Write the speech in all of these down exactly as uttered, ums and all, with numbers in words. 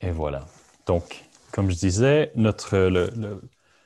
Et voilà. Donc, comme je disais, notre, le, le,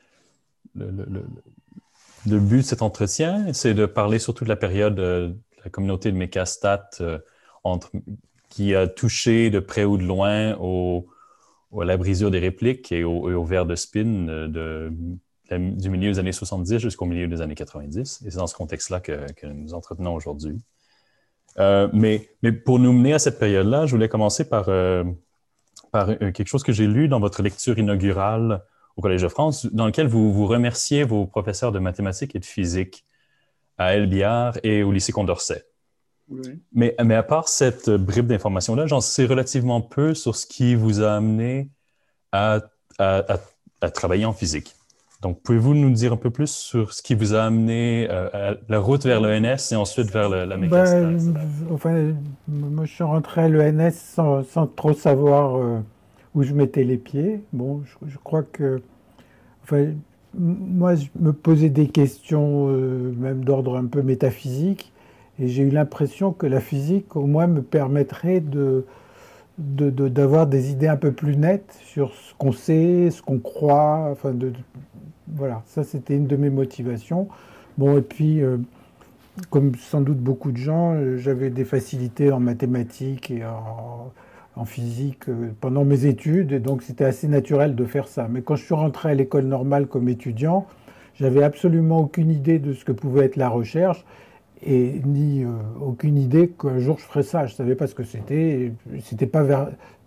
le, le, le- le but de cet entretien, c'est de parler surtout de la période euh, de la communauté de Mécastat euh, entre, qui a touché de près ou de loin au, au- à la brisure des répliques et au, et au verre de spin euh, de, la- du milieu des années soixante-dix jusqu'au milieu des années quatre-vingt-dix. Et c'est dans ce contexte-là que, que nous entretenons aujourd'hui. Euh, mais, mais pour nous mener à cette période-là, je voulais commencer par, euh, par euh, quelque chose que j'ai lu dans votre lecture inaugurale au Collège de France, dans lequel vous, vous remerciez vos professeurs de mathématiques et de physique à Elbiard et au lycée Condorcet. Oui. Mais, mais à part cette bribe d'informations-là, j'en sais relativement peu sur ce qui vous a amené à, à, à, à travailler en physique. Donc, pouvez-vous nous dire un peu plus sur ce qui vous a amené euh, à la route vers l'E N S et ensuite vers le, la Mécastat? Ben, enfin, moi, je suis rentré à l'E N S sans, sans trop savoir euh, où je mettais les pieds. Bon, je, je crois que, enfin, m- moi, je me posais des questions, euh, même d'ordre un peu métaphysique, et j'ai eu l'impression que la physique, au moins, me permettrait de, de- de- d'avoir des idées un peu plus nettes sur ce qu'on sait, ce qu'on croit. Enfin, de, de- voilà, ça, c'était une de mes motivations. Bon, et puis. euh, Comme sans doute beaucoup de gens, euh, j'avais des facilités en mathématiques et en, en physique euh, pendant mes études, et donc c'était assez naturel de faire ça. Mais quand je suis rentré à l'école normale comme étudiant, j'avais absolument aucune idée de ce que pouvait être la recherche et ni euh, aucune idée qu'un jour je ferais ça. Je ne savais pas ce que c'était, et c'était pas vers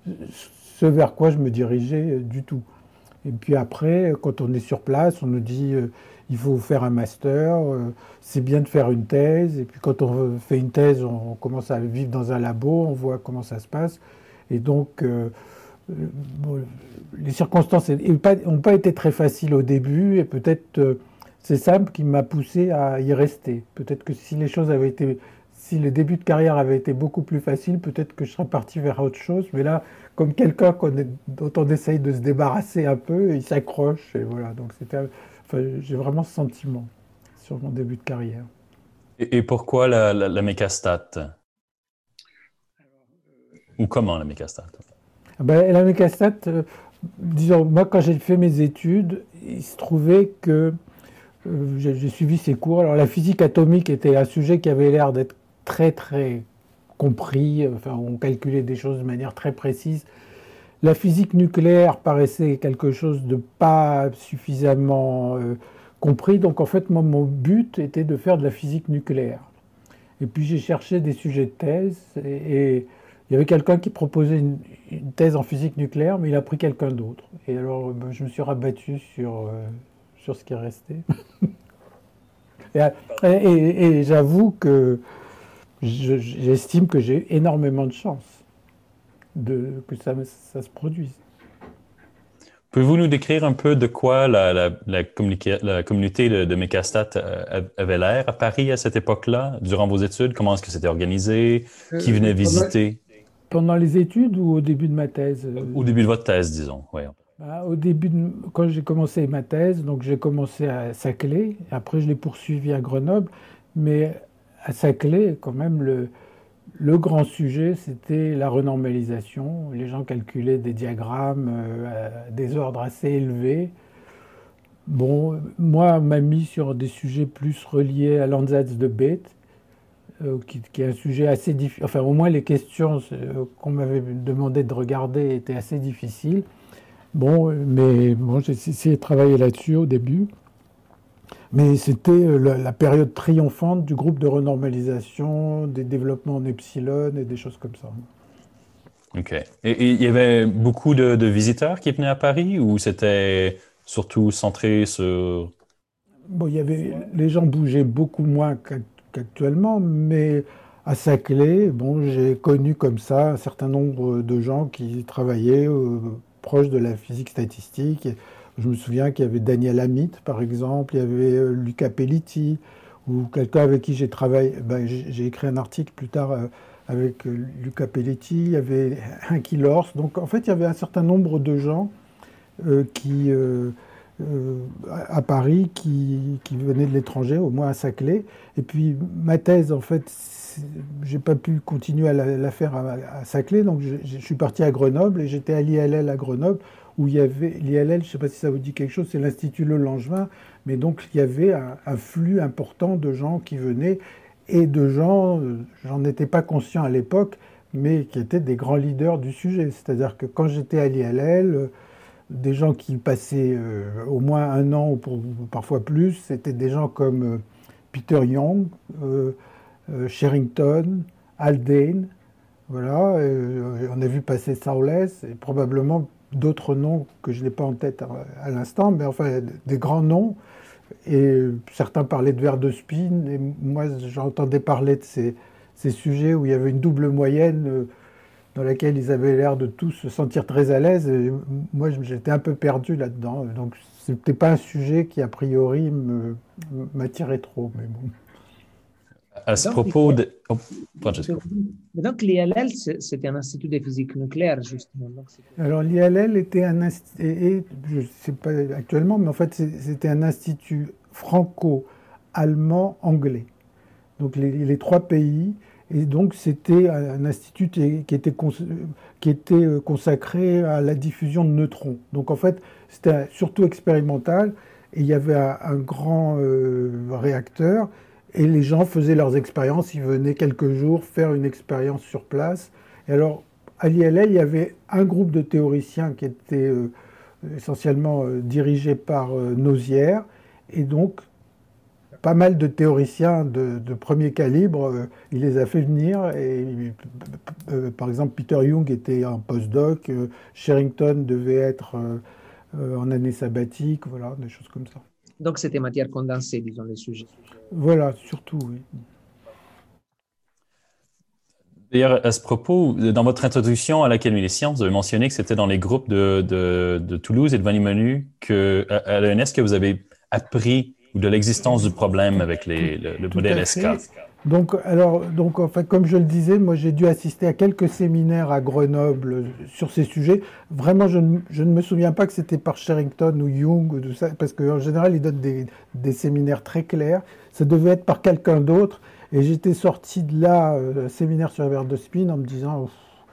ce vers quoi je me dirigeais euh, du tout. Et puis après, quand on est sur place, on nous dit euh, il faut faire un master, euh, c'est bien de faire une thèse. Et puis quand on fait une thèse, on commence à vivre dans un labo, on voit comment ça se passe. Et donc, euh, euh, bon, les circonstances n'ont pas, ont pas été très faciles au début. Et peut-être euh, c'est ça qui m'a poussé à y rester. Peut-être que si les choses avaient été, si le début de carrière avait été beaucoup plus facile, peut-être que je serais parti vers autre chose. Mais là, comme quelqu'un qu'on est- dont on essaye de se débarrasser un peu, il s'accroche. Et voilà, donc c'était, enfin, j'ai vraiment ce sentiment sur mon début de carrière. Et, et pourquoi la, la, la Mécastat? Ou comment la Mécastat? Ah ben, la mécastat, euh, disons, moi quand j'ai fait mes études, il se trouvait que euh, j'ai j'ai suivi ces cours. Alors la physique atomique était un sujet qui avait l'air d'être très très compris. Enfin, on calculait des choses de manière très précise. La physique nucléaire paraissait quelque chose de pas suffisamment euh, compris. Donc en fait, moi, mon but était de faire de la physique nucléaire. Et puis j'ai cherché des sujets de thèse et, et il y avait quelqu'un qui proposait une, une thèse en physique nucléaire, mais il a pris quelqu'un d'autre. Et alors ben, je me suis rabattu sur, euh, sur ce qui est resté. Et, et- et- et j'avoue que je- j'estime que j'ai énormément de chance de, que ça, me- ça se produise. Pouvez-vous nous décrire un peu de quoi la, la, la, communica- la communauté de, de Mécastat euh, avait l'air à Paris à cette époque-là, durant vos études? Comment est-ce que c'était organisé? Qui Euh, venait pendant, visiter? pendant les études ou au début de ma thèse? euh, Au début de votre thèse, disons. Ouais. Bah, au début, de- quand j'ai commencé ma thèse, donc j'ai commencé à Saclay, après je l'ai poursuivi à Grenoble, mais à Saclay, quand même, le, le grand sujet, c'était la renormalisation. Les gens calculaient des diagrammes euh, à des ordres assez élevés. Bon, moi, on m'a mis sur des sujets plus reliés à l'Ansatz de Bethe, euh, qui, qui est un sujet assez difficile. Enfin, au moins, les questions euh, qu'on m'avait demandé de regarder étaient assez difficiles. Bon, euh, mais bon, j'ai essayé de travailler là-dessus au début. Mais c'était euh, la, la période triomphante du groupe de renormalisation, des développements en epsilon et des choses comme ça. OK. Et, et il y avait beaucoup de, de visiteurs qui venaient à Paris ou c'était surtout centré sur... Bon, il y avait, les gens bougeaient beaucoup moins qu'ac- qu'actuellement, mais à Saclay, bon, j'ai connu comme ça un certain nombre de gens qui travaillaient euh, proche de la physique statistique. Et je me souviens qu'il y avait Daniel Amit, par exemple, il y avait euh, Luca Pellitti, ou quelqu'un avec qui j'ai travaillé. Ben, j'ai j'ai écrit un article plus tard euh, avec euh, Luca Pellitti, il y avait Henki Lors. Donc en fait, il y avait un certain nombre de gens euh, qui, euh, euh, à, à Paris qui, qui venaient de l'étranger, au moins à Saclay. Et puis ma thèse, en fait, j'ai pas pu continuer à la, la faire à, à Saclay, donc je, je suis parti à Grenoble et j'étais à l'I L L à Grenoble où il y avait l'I L L, je ne sais pas si ça vous dit quelque chose, c'est l'Institut Le Langevin, mais donc il y avait un, un flux important de gens qui venaient et de gens, euh, j'en étais pas conscient à l'époque, mais qui étaient des grands leaders du sujet. C'est-à-dire que quand j'étais à l'I L L, euh, des gens qui passaient euh, au moins un an ou pour, parfois plus, c'était des gens comme euh, Peter Young, euh, euh, Sherrington, Haldane, voilà, euh, on a vu passer Sowles et probablement d'autres noms que je n'ai pas en tête à, à l'instant, mais enfin des grands noms. Et certains parlaient de verre de spin, et moi j'entendais parler de ces, ces sujets où il y avait une double moyenne euh, dans laquelle ils avaient l'air de tous se sentir très à l'aise. Et moi j'étais un peu perdu là-dedans, donc c'était pas un sujet qui a priori me- m'attirait trop, mais bon. À Mais ce donc, propos de... Oh, je Francesco. vous dis- mais donc l'I L L, c'est- c'était un institut de physique nucléaire, justement. Donc, c'était- Alors l'I L L était un institut, et, et je ne sais pas actuellement, mais en fait c'est- c'était un institut franco-allemand-anglais. Donc les, les trois pays, et donc c'était un institut qui était, cons- qui était euh, consacré à la diffusion de neutrons. Donc en fait c'était surtout expérimental, et il y avait un, un grand euh, réacteur, et les gens faisaient leurs expériences, ils venaient quelques jours faire une expérience sur place. Et alors à l'I L L, il y avait un groupe de théoriciens qui était euh, essentiellement euh, dirigé par euh, Nozière, et donc pas mal de théoriciens de, de premier calibre, euh, il les a fait venir. Et, euh, par exemple, Peter Young était en postdoc, euh, Sherrington devait être euh, euh, en année sabbatique, voilà, des choses comme ça. donc c'était matière condensée, disons, le sujet. Voilà, surtout, oui. D'ailleurs, à ce propos, dans votre introduction à l'Académie des sciences, vous avez mentionné que c'était dans les groupes de, de, de Toulouse et de Vanimanu que, à, à l'E N S que vous avez appris ou de l'existence du problème avec Tout, les, le, le tout modèle à S K. fait. Donc, alors, donc, enfin, comme je le disais, moi j'ai dû assister à quelques séminaires à Grenoble sur ces sujets. Vraiment, je ne, je ne me souviens pas que c'était par Sherrington ou Young, ou tout ça, parce qu'en général, ils donnent des, des séminaires très clairs. Ça devait être par quelqu'un d'autre. Et j'étais sorti de là, euh, séminaire sur la verre de spin, en me disant,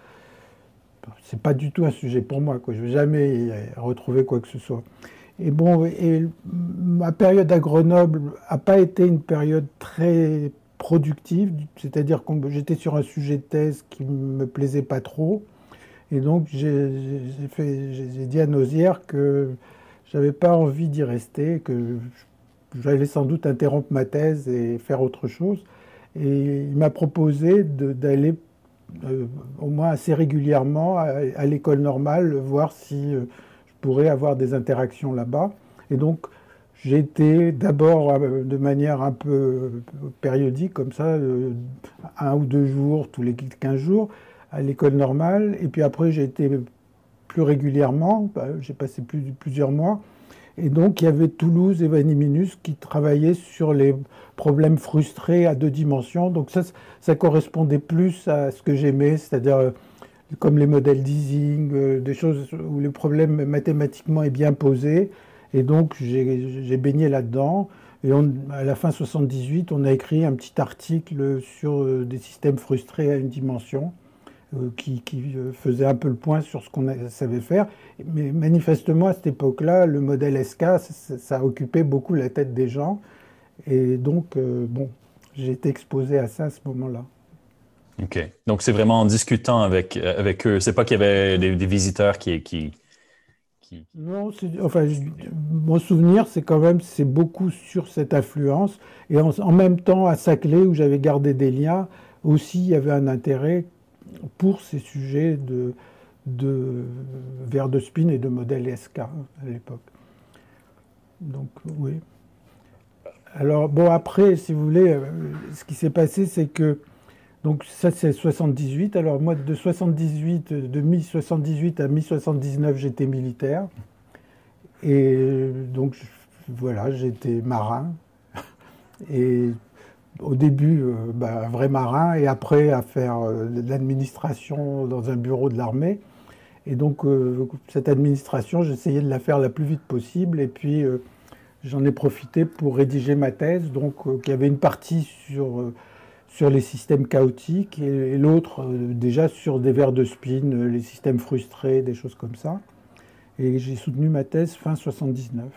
c'est pas du tout un sujet pour moi, quoi. Je vais jamais y retrouver quoi que ce soit. Et bon, et ma période à Grenoble n'a pas été une période très productive, c'est-à-dire que j'étais sur un sujet de thèse qui me plaisait pas trop, et donc j'ai fait, j'ai dit à Nozière que j'avais pas envie d'y rester, que j'allais sans doute interrompre ma thèse et faire autre chose. Et il m'a proposé d'aller euh, au moins assez régulièrement à, à l'école normale, voir si euh, je pourrais avoir des interactions là-bas. Et donc, j'ai été d'abord euh, de manière un peu euh, périodique, comme ça, euh, un ou deux jours, tous les quinze jours, à l'école normale. Et puis après, j'ai été plus régulièrement, bah, j'ai passé plus, plusieurs mois. Et donc, il y avait Toulouse et Vanniminus qui travaillaient sur les problèmes frustrés à deux dimensions. Donc, ça, ça correspondait plus à ce que j'aimais, c'est-à-dire euh, comme les modèles d'Ising, euh, des choses où le problème mathématiquement est bien posé. Et donc, j'ai baigné là-dedans. Et on, à la fin soixante-dix-huit, on a écrit un petit article sur euh, des systèmes frustrés à une dimension. Euh, qui, qui euh, faisait un peu le point sur ce qu'on savait faire. Mais manifestement, à cette époque-là, le modèle S K, ça, ça occupait beaucoup la tête des gens. Et donc, euh, bon, j'ai été exposé à ça à ce moment-là. OK. Donc, c'est vraiment en discutant avec, avec eux. C'est pas qu'il y avait des, des visiteurs qui, qui, qui... Non, enfin, je, mon souvenir, c'est quand même, c'est beaucoup sur cette influence. Et en, en même temps, à Saclay, où j'avais gardé des liens, aussi, il y avait un intérêt pour ces sujets de, de verre de spin et de modèle S K à l'époque. Donc, oui. Alors, bon, après, si vous voulez, euh, ce qui s'est passé, c'est que, donc ça c'est soixante-dix-huit, alors moi de soixante-dix-huit, de mi soixante-dix-huit à mi soixante-dix-neuf, j'étais militaire, et donc voilà, j'étais marin, et au début, euh, bah, un vrai marin, et après à faire euh, de l'administration dans un bureau de l'armée. Et donc, euh, cette administration, j'essayais de la faire la plus vite possible. Et puis, euh, j'en ai profité pour rédiger ma thèse, donc, euh, qui avait une partie sur, euh, sur les systèmes chaotiques et, et l'autre, euh, déjà, sur des vers de spin, euh, les systèmes frustrés, des choses comme ça. Et j'ai soutenu ma thèse fin soixante-dix-neuf.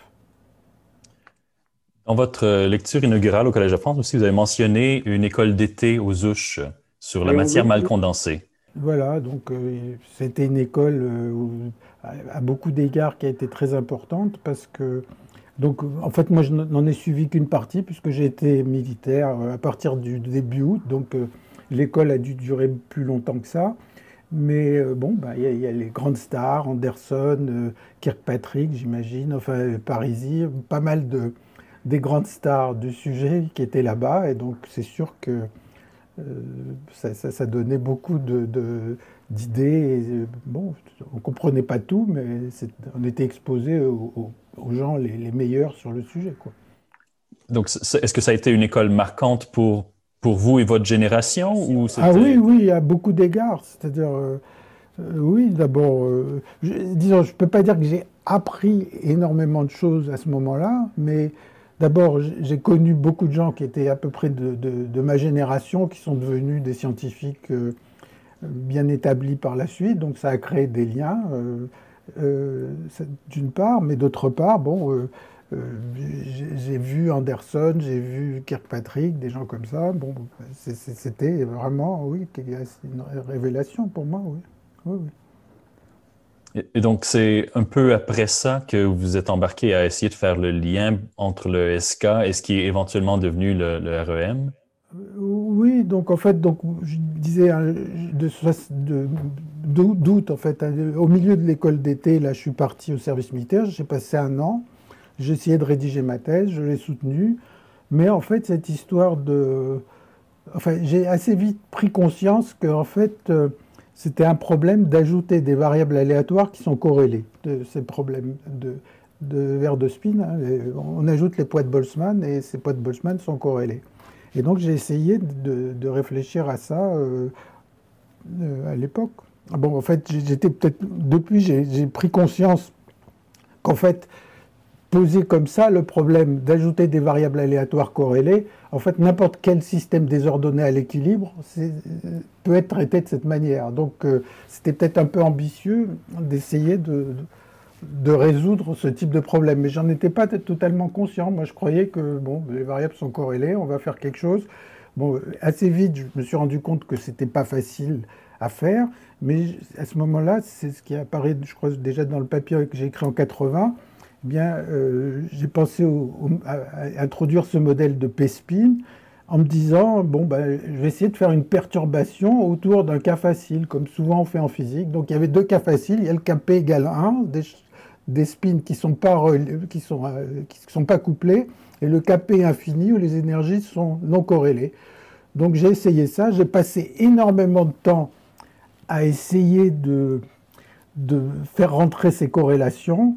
Dans votre lecture inaugurale au Collège de France aussi, vous avez mentionné une école d'été aux Ouches sur la Et matière oui, mal oui. condensée. Voilà, donc euh, c'était une école euh, où- à, à beaucoup d'égards qui a été très importante parce que, donc euh, en fait moi je n'en ai suivi qu'une partie puisque j'ai été militaire euh, à partir du début août, donc euh, l'école a dû durer plus longtemps que ça. Mais euh, bon, bah, il y, a il y a les grandes stars, Anderson, euh, Kirkpatrick, j'imagine, enfin euh, Parisi, pas mal de, des grandes stars du sujet qui étaient là-bas et donc c'est sûr que euh, ça, ça- ça donnait beaucoup de, de- d'idées. Et, euh, bon, on comprenait pas tout, mais c'est- on était exposé aux, aux- aux gens les, les meilleurs sur le sujet, quoi. Donc, c- est-ce que ça a été une école marquante pour, pour vous et votre génération ou Ah oui, c'était... oui, à beaucoup d'égards. C'est-à-dire, euh, euh, oui, d'abord, euh, je- disons, je peux pas dire que j'ai appris énormément de choses à ce moment-là, mais d'abord, j- j'ai connu beaucoup de gens qui étaient à peu près de, de- de ma génération, qui sont devenus des scientifiques euh, bien établi par la suite, donc ça a créé des liens, euh, euh, ça- d'une part, mais d'autre part, bon, euh, euh, j'ai j'ai vu Anderson, j'ai vu Kirkpatrick, des gens comme ça, bon, c'est- c'est- c'était vraiment, oui, une révélation pour moi, oui. Oui, oui. Et et donc, c'est un peu après ça que vous êtes embarqué à essayer de faire le lien entre le S K et ce qui est éventuellement devenu le, le R E M. Oui, donc en fait, donc, je disais hein, de, soix- de- d'août, d'août, en fait, hein, au milieu de l'école d'été, là, je suis parti au service militaire, j'ai passé un an, j'ai essayé de rédiger ma thèse, je l'ai soutenue, mais en fait, cette histoire de... Enfin, j'ai assez vite pris conscience que, en fait, euh, c'était un problème d'ajouter des variables aléatoires qui sont corrélées, de ces problèmes de, de verre de spin, hein, les- on ajoute les poids de Boltzmann et ces poids de Boltzmann sont corrélés. Et donc j'ai essayé de, de réfléchir à ça euh, euh, à l'époque. Bon, en fait, j'étais peut-être depuis j'ai j'ai pris conscience qu'en fait poser comme ça le problème d'ajouter des variables aléatoires corrélées, en fait n'importe quel système désordonné à l'équilibre c'est- peut être traité de cette manière. Donc euh, c'était peut-être un peu ambitieux d'essayer de, de résoudre ce type de problème. Mais j'en étais pas totalement conscient. Moi, je croyais que bon, les variables sont corrélées, on va faire quelque chose. Bon, assez vite, je me suis rendu compte que c'était pas facile à faire. Mais à ce moment-là, c'est ce qui apparaît, je crois, déjà dans le papier que j'ai écrit en quatre-vingts. Eh bien, euh, j'ai pensé au- au- à, à introduire ce modèle de P-spin en me disant, bon, ben, je vais essayer de faire une perturbation autour d'un cas facile, comme souvent on fait en physique. Donc il y avait deux cas faciles, il y a le cas P égale un, des, des spins qui ne sont, pas rel- qui sont, euh, qui sont pas couplés, et le cas P infini où les énergies sont non corrélées. Donc j'ai essayé ça, j'ai passé énormément de temps à essayer de, de faire rentrer ces corrélations,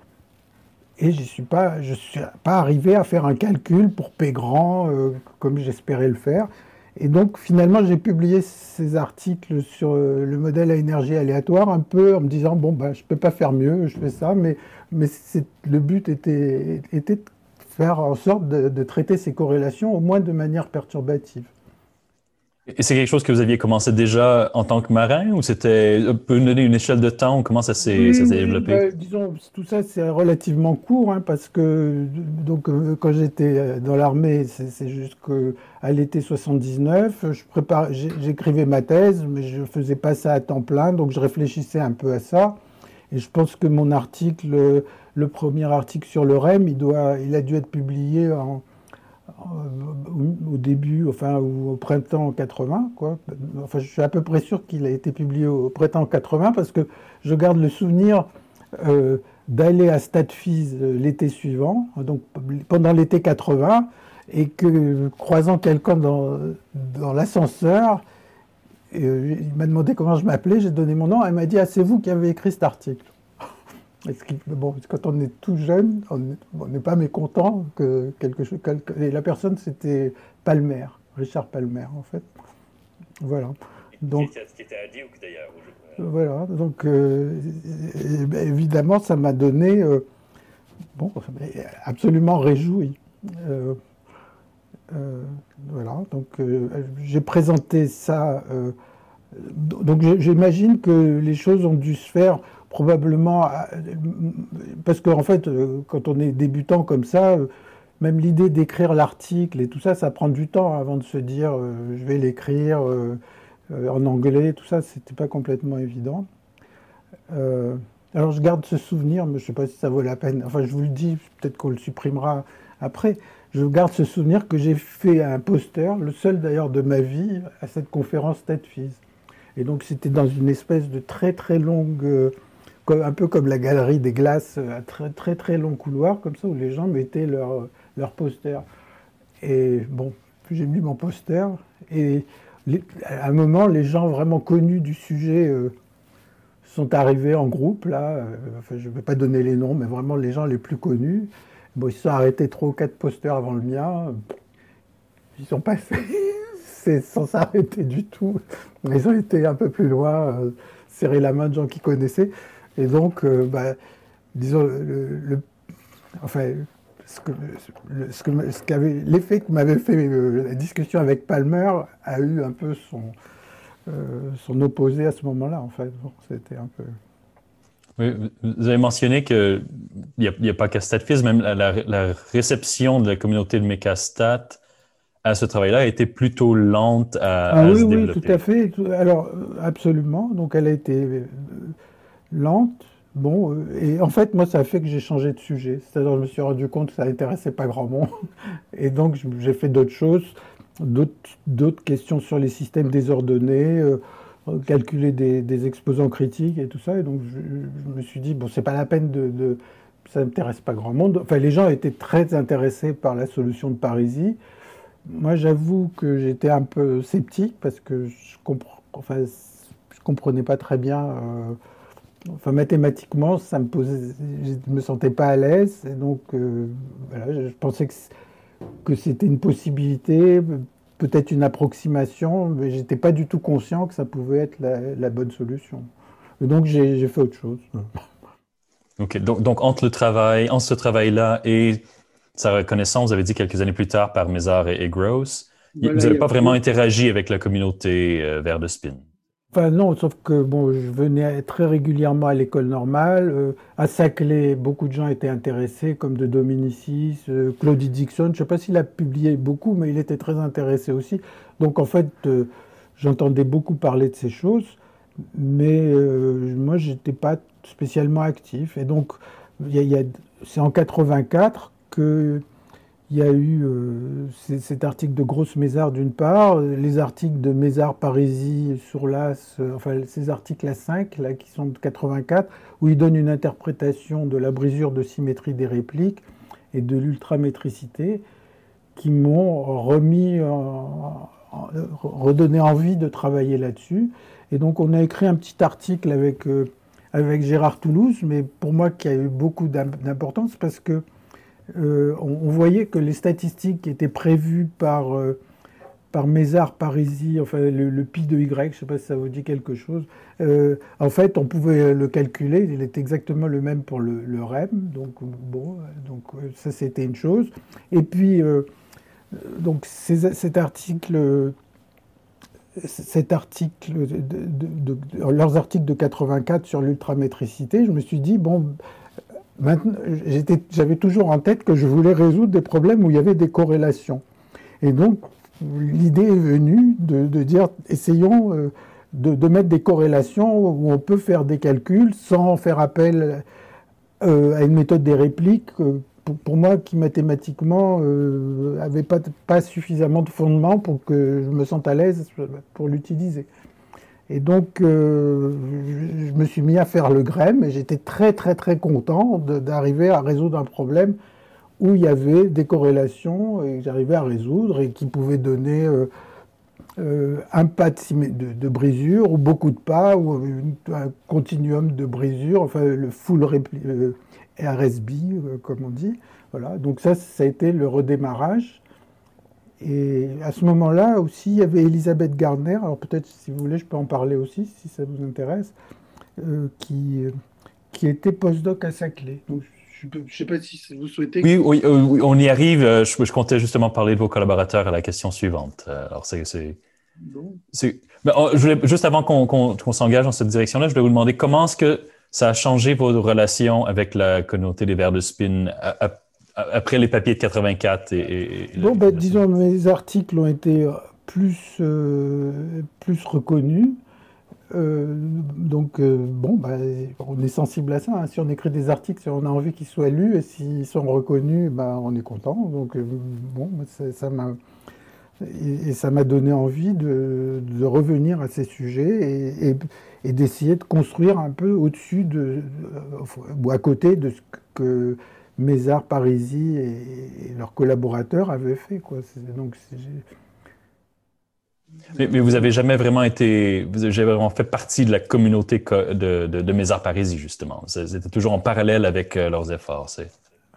et je ne suis pas, je suis pas arrivé à faire un calcul pour P grand euh, comme j'espérais le faire. Et donc finalement j'ai publié ces articles sur euh, le modèle à énergie aléatoire un peu en me disant bon ben je peux pas faire mieux, je fais ça, mais, mais c'est, le but était, était de faire en sorte de, de traiter ces corrélations au moins de manière perturbative. Et c'est quelque chose que vous aviez commencé déjà en tant que marin ou c'était, peut nous donner une échelle de temps où comment ça s'est, Oui, ça s'est oui, développé? bah, disons, tout ça c'est relativement court hein, parce que donc, euh, quand j'étais euh, dans l'armée, c'est c'est jusqu'à l'été soixante-dix-neuf, je prépare, j'ai- j'écrivais ma thèse, mais je faisais pas ça à temps plein, donc je réfléchissais un peu à ça. Et je pense que mon article, euh, le premier article sur le R E M, il doit, il a dû être publié en, en- au début, enfin ou au printemps quatre-vingts, quoi. Enfin, je suis à peu près sûr qu'il a été publié au printemps quatre-vingts parce que je garde le souvenir euh, d'aller à Stade Phys euh, l'été suivant, donc pendant l'été quatre-vingts, et que croisant quelqu'un dans, dans l'ascenseur, euh, il m'a demandé comment je m'appelais, j'ai donné mon nom, elle m'a dit ah, c'est vous qui avez écrit cet article. Qui, bon, quand on est tout jeune, on n'est pas mécontent que quelque chose. Quelque, et la personne, c'était Palmer, Richard Palmer, en fait. Voilà. Qui Donc, était, qui était à Duke d'ailleurs. Voilà, donc euh, évidemment, ça m'a donné, euh, bon, absolument réjoui. Euh, euh, voilà, donc euh, j'ai présenté ça. Euh, donc j'imagine que les choses ont dû se faire probablement, parce qu'en fait, quand on est débutant comme ça, même l'idée d'écrire l'article et tout ça, ça prend du temps avant de se dire euh, je vais l'écrire euh, en anglais, tout ça, c'était pas complètement évident. Euh, alors je garde ce souvenir, mais je ne sais pas si ça vaut la peine. Enfin, je vous le dis, peut-être qu'on le supprimera après. Je garde ce souvenir que j'ai fait un poster, le seul d'ailleurs de ma vie, à cette conférence TEDfizz. Et donc c'était dans une espèce de très très longue, euh, un peu comme la galerie des glaces, un très très très long couloir, comme ça, où les gens mettaient leur, leur poster. Et bon, j'ai mis mon poster, et les, à un moment, les gens vraiment connus du sujet euh, sont arrivés en groupe, là, euh, enfin, je ne vais pas donner les noms, mais vraiment les gens les plus connus. Bon, ils se sont arrêtés trois ou quatre posters avant le mien. Ils sont passés sans s'arrêter du tout. Ils ont été un peu plus loin, euh, serrer la main de gens qu'ils connaissaient. Et donc, euh, bah, disons, le, le, enfin, ce que, le, ce que, ce qu'avait, l'effet que m'avait fait euh, la discussion avec Palmer a eu un peu son, euh, son opposé à ce moment-là, en fait. Bon, c'était un peu... Oui, vous avez mentionné qu'il n'y a, a pas qu'à StatFizz, même la, la, la réception de la communauté de Mécastat à ce travail-là a été plutôt lente à, ah, à oui, se oui, développer. tout à fait. Alors, absolument. Donc, elle a été euh, lente. Bon, euh, et en fait, moi, ça a fait que j'ai changé de sujet. C'est-à-dire, je me suis rendu compte que ça n'intéressait pas grand monde. Et donc, j'ai fait d'autres choses, d'autres, d'autres questions sur les systèmes désordonnés, euh, calculer des, des exposants critiques et tout ça. Et donc, je, je me suis dit, bon, c'est pas la peine de... de ça n'intéresse pas grand monde. Enfin, les gens étaient très intéressés par la solution de Parisi. Moi, j'avoue que j'étais un peu sceptique parce que je comprends, enfin, je comprenais pas très bien. Euh, enfin, mathématiquement, ça me posait, je me sentais pas à l'aise, et donc euh, voilà, je, je pensais que, que c'était une possibilité, peut-être une approximation, mais j'étais pas du tout conscient que ça pouvait être la, la bonne solution. Et donc, j'ai j'ai fait autre chose. OK. Donc, donc, entre le travail, entre ce travail-là et sa reconnaissance, vous avez dit quelques années plus tard par Mézard et, et Gross, y- vous Voilà, il n'avez y pas vraiment avait- interagi avec la communauté euh, vers de spin. Enfin non, sauf que bon, je venais très régulièrement à l'école normale. Euh, à Saclay, beaucoup de gens étaient intéressés, comme de Dominicis, euh, Claudie Dixon. Je ne sais pas s'il a publié beaucoup, mais il était très intéressé aussi. Donc en fait, euh, j'entendais beaucoup parler de ces choses, mais euh, moi, je n'étais pas spécialement actif. Et donc, il y a- il y a- c'est en quatre-vingt-quatre que il y a eu euh, c- cet article de Grosse Mézard d'une part, euh, les articles de Mézard Parisi sur l'As, euh, enfin ces articles à cinq là, qui sont de quatre-vingt-quatre, où il donne une interprétation de la brisure de symétrie des répliques et de l'ultramétricité, qui m'ont remis, en- en- redonné envie de travailler là-dessus. Et donc on a écrit un petit article avec, euh, avec Gérard Toulouse, mais pour moi qui a eu beaucoup d'im- d'importance parce que euh, on, on voyait que les statistiques qui étaient prévues par, euh, par Mézard Parisi, enfin le, le pi de Y, je ne sais pas si ça vous dit quelque chose, euh, en fait on pouvait le calculer, il est exactement le même pour le, le R E M, donc bon, donc euh, ça c'était une chose. Et puis euh, donc ces- cet article, cet article, de, de- de- leurs articles de quatre-vingt-quatre sur l'ultramétricité, je me suis dit bon. Maintenant, j'étais- j'avais toujours en tête que je voulais résoudre des problèmes où il y avait des corrélations. Et donc, l'idée est venue de, de dire, essayons euh, de, de mettre des corrélations où on peut faire des calculs sans faire appel euh, à une méthode des répliques, euh, pour, pour moi, qui mathématiquement euh, avait pas, pas suffisamment de fondement pour que je me sente à l'aise pour l'utiliser. Et donc, euh, je me suis mis à faire le G R E M et j'étais très, très, très content de- d'arriver à résoudre un problème où il y avait des corrélations et que j'arrivais à résoudre et qui pouvaient donner euh, euh, un pas de, simé- de- de brisure ou beaucoup de pas ou une- un continuum de brisure, enfin le full répli- euh, R S B, euh, comme on dit. Voilà. Donc ça, ça a été le redémarrage. Et à ce moment-là aussi, il y avait Elisabeth Gardner, alors peut-être si vous voulez, je peux en parler aussi, si ça vous intéresse, euh, qui, qui était postdoc à Saclay. Donc, je ne sais pas si vous souhaitez... Oui, oui, euh, oui, on y arrive. Euh, Je, je comptais justement parler de vos collaborateurs à la question suivante. Euh, Alors, c'est... c'est, Bon. c'est- ben, oh, je voulais, juste avant qu'on qu'on, qu'on s'engage dans cette direction-là, je voulais vous demander comment est-ce que ça a changé vos relations avec la communauté des vers de spin a- a- a- après les papiers de quatre-vingt-quatre et, et- et la Bon, ben, publication? disons, mes articles ont été plus, euh, plus reconnus. Euh, donc, euh, bon, ben, on est sensible à ça, hein. Si on écrit des articles, si on a envie qu'ils soient lus, et s'ils sont reconnus, ben, on est content. Donc, euh, bon, ça ça m'a, et, et ça m'a donné envie de, de revenir à ces sujets et, et- et d'essayer de construire un peu au-dessus de, ou à côté de ce que Mézard, Parisi et, et leurs collaborateurs avaient fait, quoi. C'est- Donc, c'est- Mais, mais vous n'avez jamais vraiment été, vous avez jamais vraiment fait partie de la communauté co- de, de, de Mézard Parisis, justement. C'est- C'était toujours en parallèle avec euh, leurs efforts. C'est...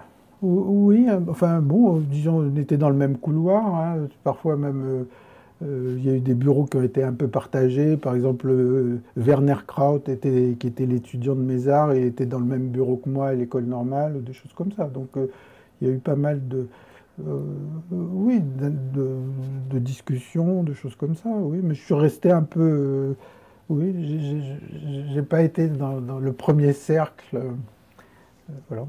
Oui, euh, enfin bon, euh, disons, on était dans le même couloir, hein. Parfois même, euh, euh, il y a eu des bureaux qui ont été un peu partagés. Par exemple, euh, Werner Kraut, était, qui était l'étudiant de Mézard, et était dans le même bureau que moi à l'école normale, ou des choses comme ça. Donc, euh, il y a eu pas mal de, euh, oui, de, de- de discussions, de choses comme ça. Oui, mais je suis resté un peu, euh, oui, j'ai j'ai- j'ai pas été dans, dans le premier cercle. euh, voilà.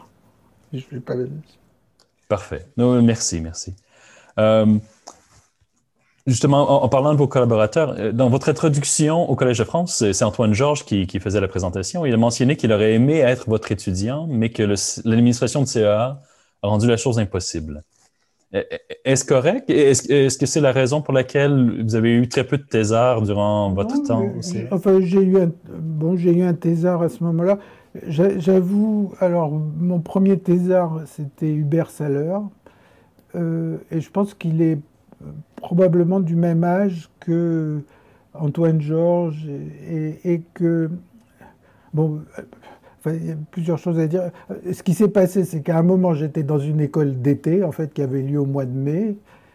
Je vais pas. Parfait. Non, merci, merci. Euh, Justement, en, en parlant de vos collaborateurs, euh, dans votre introduction au Collège de France, c'est c'est Antoine Georges qui, qui faisait la présentation. Il a mentionné qu'il aurait aimé être votre étudiant, mais que le- l'administration de C E A a rendu la chose impossible. E- e- Est-ce correct? Est-ce est-ce que c'est la raison pour laquelle vous avez eu très peu de thésards durant votre Non, temps mais au j'- C E A? enfin, j'ai eu un, bon, j'ai eu un thésard à ce moment-là. J'a- J'avoue, alors, mon premier thésard, c'était Hubert Saller, euh, et je pense qu'il est euh, probablement du même âge que Antoine Georges et, et- et que, bon, euh, enfin, il y a plusieurs choses à dire. Euh, Ce qui s'est passé, c'est qu'à un moment, j'étais dans une école d'été, en fait, qui avait lieu au mois de mai,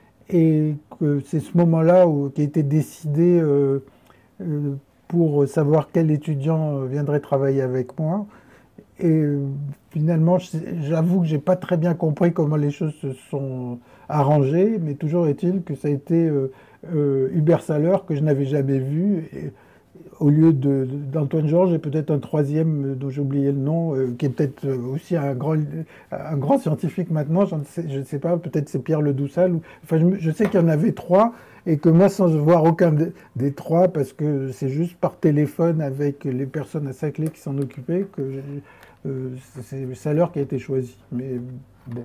et que c'est ce moment-là où, qui a été décidé. euh, euh, pour savoir quel étudiant euh, viendrait travailler avec moi. Et euh, finalement, je- j'avoue que j'ai pas très bien compris comment les choses se sont arrangées, mais toujours est-il que ça a été euh, euh, Hubert Saller que je n'avais jamais vu, et, au lieu de- d'Antoine Georges, et peut-être un troisième euh, dont j'ai oublié le nom, euh, qui est peut-être euh, aussi un grand, un grand scientifique maintenant, j'en sais- je ne sais pas, peut-être c'est Pierre Ledoussal. Ou, enfin, je, me- je sais qu'il y en avait trois, et que moi, sans voir aucun de- des trois, parce que c'est juste par téléphone avec les personnes à Saclay qui s'en occupaient, que j'ai- euh, c'est Saller qui a été choisi. Mais bon,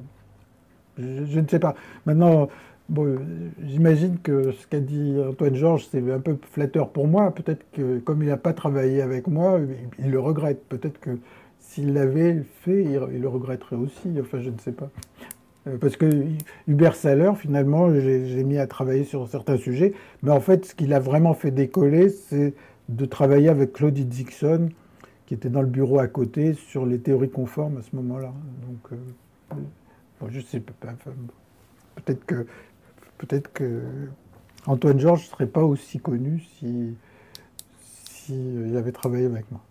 je, je ne sais pas. Maintenant, bon, euh, j'imagine que ce qu'a dit Antoine Georges, c'est un peu flatteur pour moi. Peut-être que comme il n'a pas travaillé avec moi, il, il le regrette. Peut-être que s'il l'avait fait, il, il le regretterait aussi. Enfin, je ne sais pas. Euh, Parce que Hubert Saller, finalement, j'ai j'ai mis à travailler sur certains sujets. Mais en fait, ce qu'il a vraiment fait décoller, c'est de travailler avec Claudie Dixon, qui était dans le bureau à côté, sur les théories conformes à ce moment-là. Donc, euh, bon, je sais pas. Enfin, peut-être que, peut-être que Antoine Georges ne serait pas aussi connu si, si euh, il avait travaillé avec moi.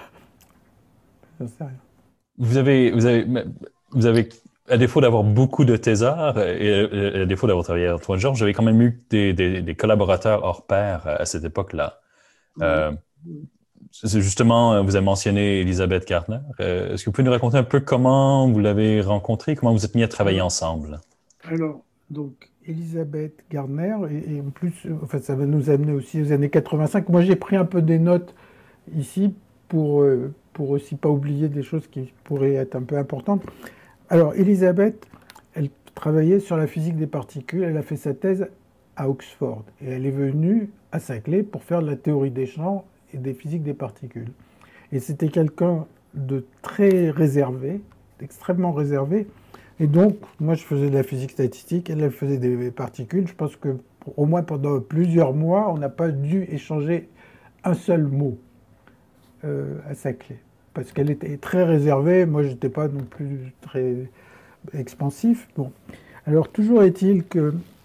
J'en sais rien. Vous avez, vous avez, vous avez, à défaut d'avoir beaucoup de thésards et, et à défaut d'avoir travaillé avec Antoine Georges, j'avais quand même eu des, des, des collaborateurs hors pair à cette époque-là. Oui. Euh, c'est justement, vous avez mentionné Elisabeth Gardner. Euh, est-ce que vous pouvez nous raconter un peu comment vous l'avez rencontrée, comment vous êtes mis à travailler Alors, ensemble? alors, donc, Elisabeth Gardner, et, et en plus, euh, enfin, ça va nous amener aussi aux années quatre-vingt-cinq. Moi, j'ai pris un peu des notes ici pour, euh, pour aussi pas oublier des choses qui pourraient être un peu importantes. Alors, Elisabeth, elle travaillait sur la physique des particules. Elle a fait sa thèse à Oxford. Et elle est venue à Saclay pour faire de la théorie des champs et des physiques des particules. Et c'était quelqu'un de très réservé, d'extrêmement réservé. Et donc, moi, je faisais de la physique statistique, elle, elle faisait des particules. Je pense que, pour- au moins pendant plusieurs mois, on n'a pas dû échanger un seul mot euh, à Saclay. Parce qu'elle était très réservée, moi, je n'étais pas non plus très expansif. Bon. Alors, toujours est-il que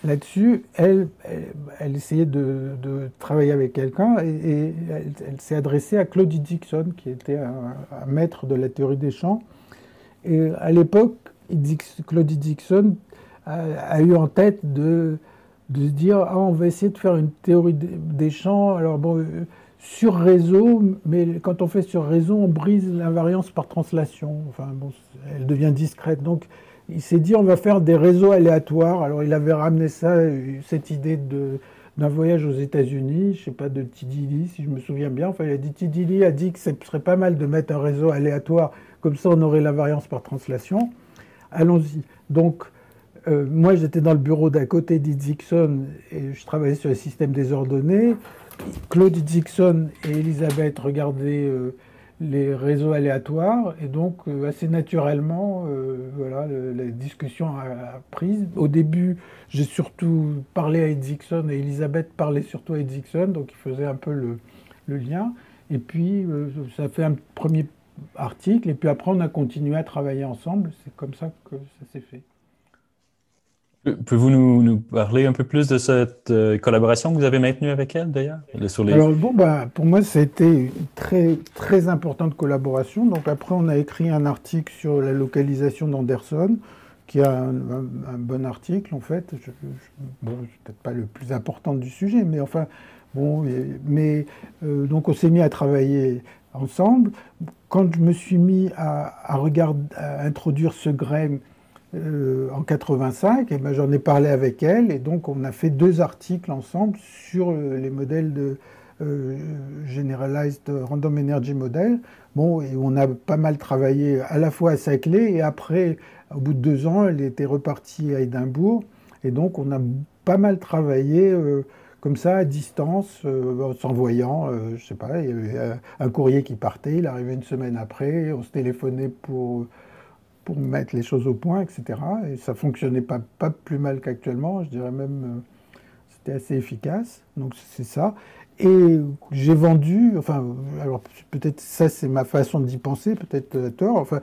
là-dessus, elle, elle, elle essayait de, de travailler avec quelqu'un et, et elle, elle s'est adressée à Claude Dixon, qui était un, un maître de la théorie des champs. Et à l'époque, Claude Dixon a, a eu en tête de, de se dire ah, on va essayer de faire une théorie des champs. Alors bon, sur réseau, mais quand on fait sur réseau, on brise l'invariance par translation. Enfin bon, elle devient discrète. Donc il s'est dit on va faire des réseaux aléatoires. Alors il avait ramené ça, cette idée de d'un voyage aux États-Unis, je sais pas, de Tidili, si je me souviens bien. Enfin, il a dit Tidili a dit que ce serait pas mal de mettre un réseau aléatoire, comme ça on aurait l'invariance par translation. Allons-y. Donc euh, moi j'étais dans le bureau d'à côté d'Dixon et je travaillais sur les systèmes désordonnés. Claude Dixon et Elisabeth regardaient euh, les réseaux aléatoires et donc euh, assez naturellement, euh, voilà, le, la discussion a, a prise. Au début, j'ai surtout parlé à Dixon et Elisabeth parlait surtout à Dixon, donc il faisait un peu le, le lien. Et puis euh, ça fait un premier article et puis après on a continué à travailler ensemble. C'est comme ça que ça s'est fait. Pouvez-vous nous, nous parler un peu plus de cette euh, collaboration que vous avez maintenue avec elle, d'ailleurs? Sur les... Alors bon, bah, pour moi, ça a été une très, très importante collaboration. Donc après, on a écrit un article sur la localisation d'Anderson, qui est un, un, un bon article, en fait. Je, je, bon, c'est peut-être pas le plus important du sujet, mais enfin, bon, et, mais euh, donc on s'est mis à travailler ensemble. Quand je me suis mis à, à, regarder, à introduire ce Graham Euh, en quatre-vingt-cinq, et ben, j'en ai parlé avec elle, et donc on a fait deux articles ensemble sur euh, les modèles de euh, Generalized Random Energy Model. Bon, et on a pas mal travaillé à la fois à Saclay, et après, au bout de deux ans, elle était repartie à Édimbourg, et donc on a pas mal travaillé euh, comme ça, à distance, euh, s'envoyant, euh, je sais pas, il y avait un courrier qui partait, il arrivait une semaine après, on se téléphonait pour pour mettre les choses au point, et cetera. Et ça fonctionnait pas, pas plus mal qu'actuellement, je dirais même, euh, c'était assez efficace. Donc c'est ça. Et j'ai vendu, enfin, alors peut-être ça c'est ma façon d'y penser, peut-être à tort, enfin,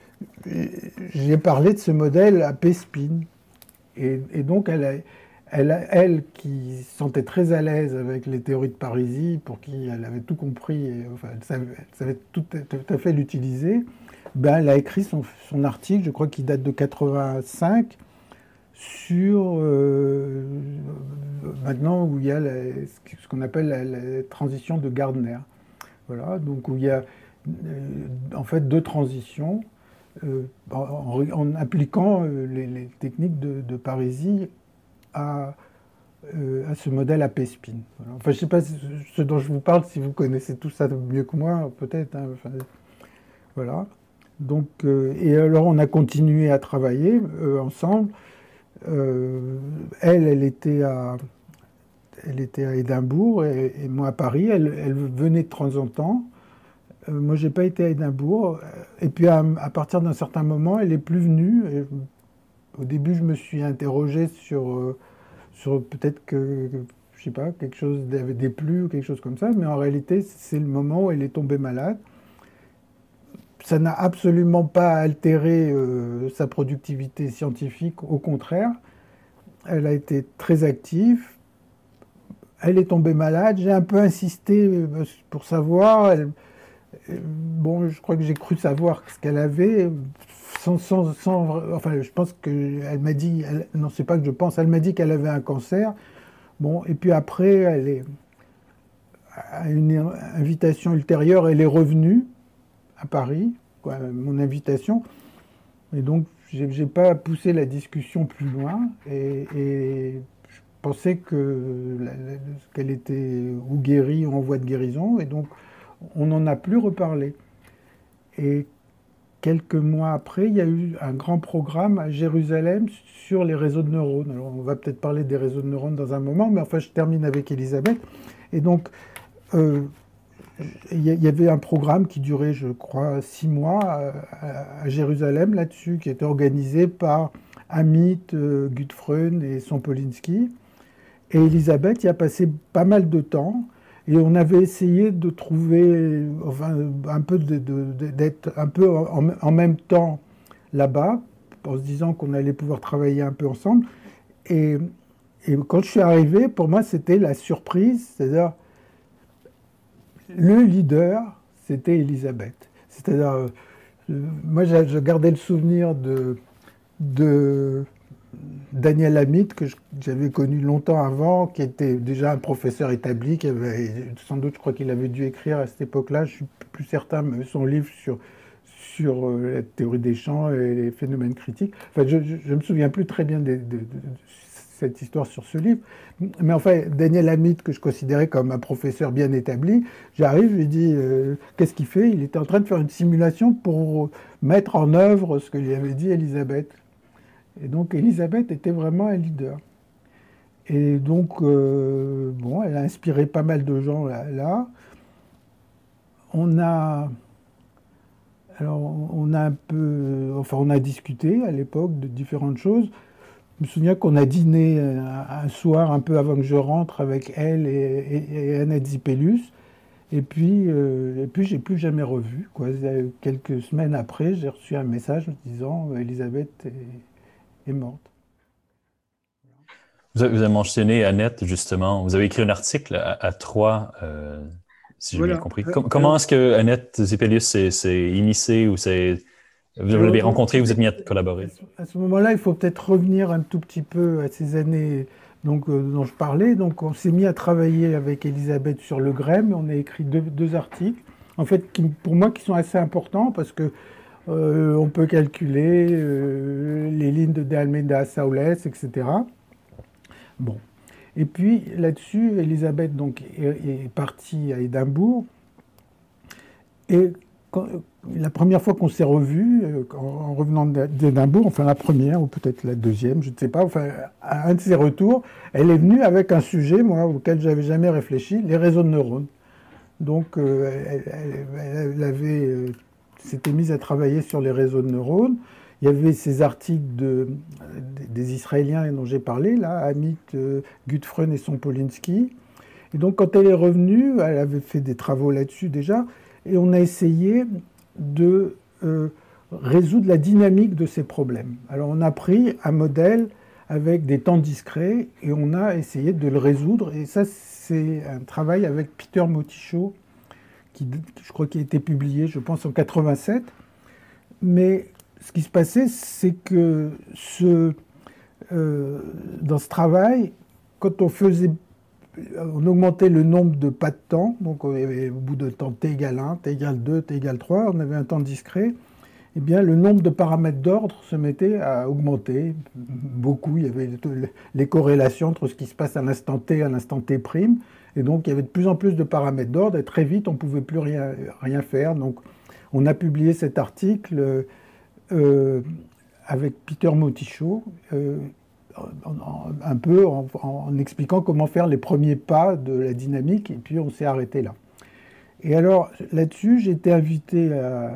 j'ai parlé de ce modèle à P-spin. Et, et donc elle, a, elle, a, elle qui se sentait très à l'aise avec les théories de Parisi, pour qui elle avait tout compris, et, enfin, elle savait, elle savait tout, tout à fait l'utiliser, ben, elle a écrit son, son article, je crois qu'il date de quatre-vingt-cinq, sur euh, maintenant où il y a la, ce qu'on appelle la, la transition de Gardner. Voilà, donc où il y a euh, en fait deux transitions euh, en, en, appliquant euh, les, les techniques de, de Parisi à, euh, à ce modèle à P-spin. Voilà. Enfin, je ne sais pas ce dont je vous parle, si vous connaissez tout ça mieux que moi, peut-être. Hein, enfin, voilà. Donc, euh, et alors on a continué à travailler euh, ensemble. Euh, elle, elle était à, elle était à Édimbourg et, et moi à Paris. Elle, elle venait de temps en temps. Euh, moi, j'ai pas été à Édimbourg. Et puis à, à partir d'un certain moment, elle est plus venue. Et, au début, je me suis interrogé sur, euh, sur peut-être que, que, je sais pas, quelque chose avait déplu ou quelque chose comme ça. Mais en réalité, c'est le moment où elle est tombée malade. Ça n'a absolument pas altéré euh, sa productivité scientifique, au contraire. Elle a été très active. Elle est tombée malade. J'ai un peu insisté pour savoir. Elle, bon, je crois que j'ai cru savoir ce qu'elle avait. Sans, sans, sans, enfin, je pense qu'elle m'a dit. Elle, non, c'est pas que je pense. Elle m'a dit qu'elle avait un cancer. Bon, et puis après, elle est, à une invitation ultérieure, elle est revenue à Paris, quoi, mon invitation. Et donc, j'ai, j'ai pas poussé la discussion plus loin. Et, et je pensais que la, la, qu'elle était ou guérie ou en voie de guérison. Et donc, on n'en a plus reparlé. Et quelques mois après, il y a eu un grand programme à Jérusalem sur les réseaux de neurones. Alors, on va peut-être parler des réseaux de neurones dans un moment, mais enfin, je termine avec Elisabeth. Et donc, euh, il y avait un programme qui durait, je crois, six mois à, à Jérusalem là-dessus, qui était organisé par Amit, euh, Gutfreund et Sompolinski. Et Elisabeth y a passé pas mal de temps. Et on avait essayé de trouver, enfin, un peu de, de, de, d'être un peu en, en même temps là-bas, en se disant qu'on allait pouvoir travailler un peu ensemble. Et et quand je suis arrivé, pour moi, c'était la surprise, c'est-à-dire le leader, c'était Elisabeth. C'est-à-dire, euh, moi, je, je gardais le souvenir de, de Daniel Amit, que j'avais connu longtemps avant, qui était déjà un professeur établi, qui avait, sans doute, je crois qu'il avait dû écrire à cette époque-là, je suis plus certain, mais son livre sur, sur euh, la théorie des champs et les phénomènes critiques. Enfin, je ne me souviens plus très bien de, de, de, de cette histoire sur ce livre. Mais enfin, Daniel Amit, que je considérais comme un professeur bien établi, j'arrive, je lui dis, euh, qu'est-ce qu'il fait? Il était en train de faire une simulation pour mettre en œuvre ce que lui avait dit Elisabeth. Et donc, Elisabeth était vraiment un leader. Et donc, euh, bon, elle a inspiré pas mal de gens là. là. On a... Alors, on a un peu... Enfin, on a discuté à l'époque de différentes choses. Je me souviens qu'on a dîné un soir, un peu avant que je rentre, avec elle et, et, et Annette Zipelius. Et puis, euh, et puis j'ai plus jamais revu, quoi. Quelques semaines après, j'ai reçu un message me disant « Elisabeth est, est morte ». Vous avez, vous avez mentionné Annette, justement. Vous avez écrit un article à, à trois, euh, si j'ai Voilà. bien compris. Euh, Com comment alors, est-ce que Annette Zipelius s'est initiée ou c'est vous Alors, l'avez donc, rencontrée, vous êtes mis à collaborer? à ce, à ce moment-là, il faut peut-être revenir un tout petit peu à ces années donc, euh, dont je parlais. Donc, on s'est mis à travailler avec Elisabeth sur le Grème. On a écrit deux, deux articles, en fait, qui, pour moi, qui sont assez importants parce que euh, on peut calculer euh, les lignes de De Almeida à Saules, et cetera. Bon. Et puis, là-dessus, Elisabeth donc, est, est partie à Édimbourg. Et quand, la première fois qu'on s'est revus, en, en revenant d'Édimbourg, enfin la première ou peut-être la deuxième, je ne sais pas, enfin à un de ses retours, elle est venue avec un sujet, moi, auquel je n'avais jamais réfléchi, les réseaux de neurones. Donc euh, elle, elle, elle avait, euh, s'était mise à travailler sur les réseaux de neurones. Il y avait ces articles de, des Israéliens dont j'ai parlé, là, Amit, euh, Gutfreund et Sompolinski. Et donc quand elle est revenue, elle avait fait des travaux là-dessus déjà, et on a essayé de euh, résoudre la dynamique de ces problèmes. Alors on a pris un modèle avec des temps discrets et on a essayé de le résoudre. Et ça, c'est un travail avec Peter Motichau, qui, je crois qu'il a été publié, je pense, en quatre-vingt-sept. Mais ce qui se passait, c'est que ce, euh, dans ce travail, quand on faisait on augmentait le nombre de pas de temps, donc on avait, au bout de temps t égale un, t égale deux, t égale trois, on avait un temps discret, et bien le nombre de paramètres d'ordre se mettait à augmenter beaucoup. Il y avait les corrélations entre ce qui se passe à l'instant t et à l'instant t prime, et donc il y avait de plus en plus de paramètres d'ordre, et très vite on ne pouvait plus rien, rien faire. Donc on a publié cet article euh, avec Peter Motichau, euh, un peu en, en expliquant comment faire les premiers pas de la dynamique, et puis on s'est arrêté là. Et alors, là-dessus, j'ai été invité à,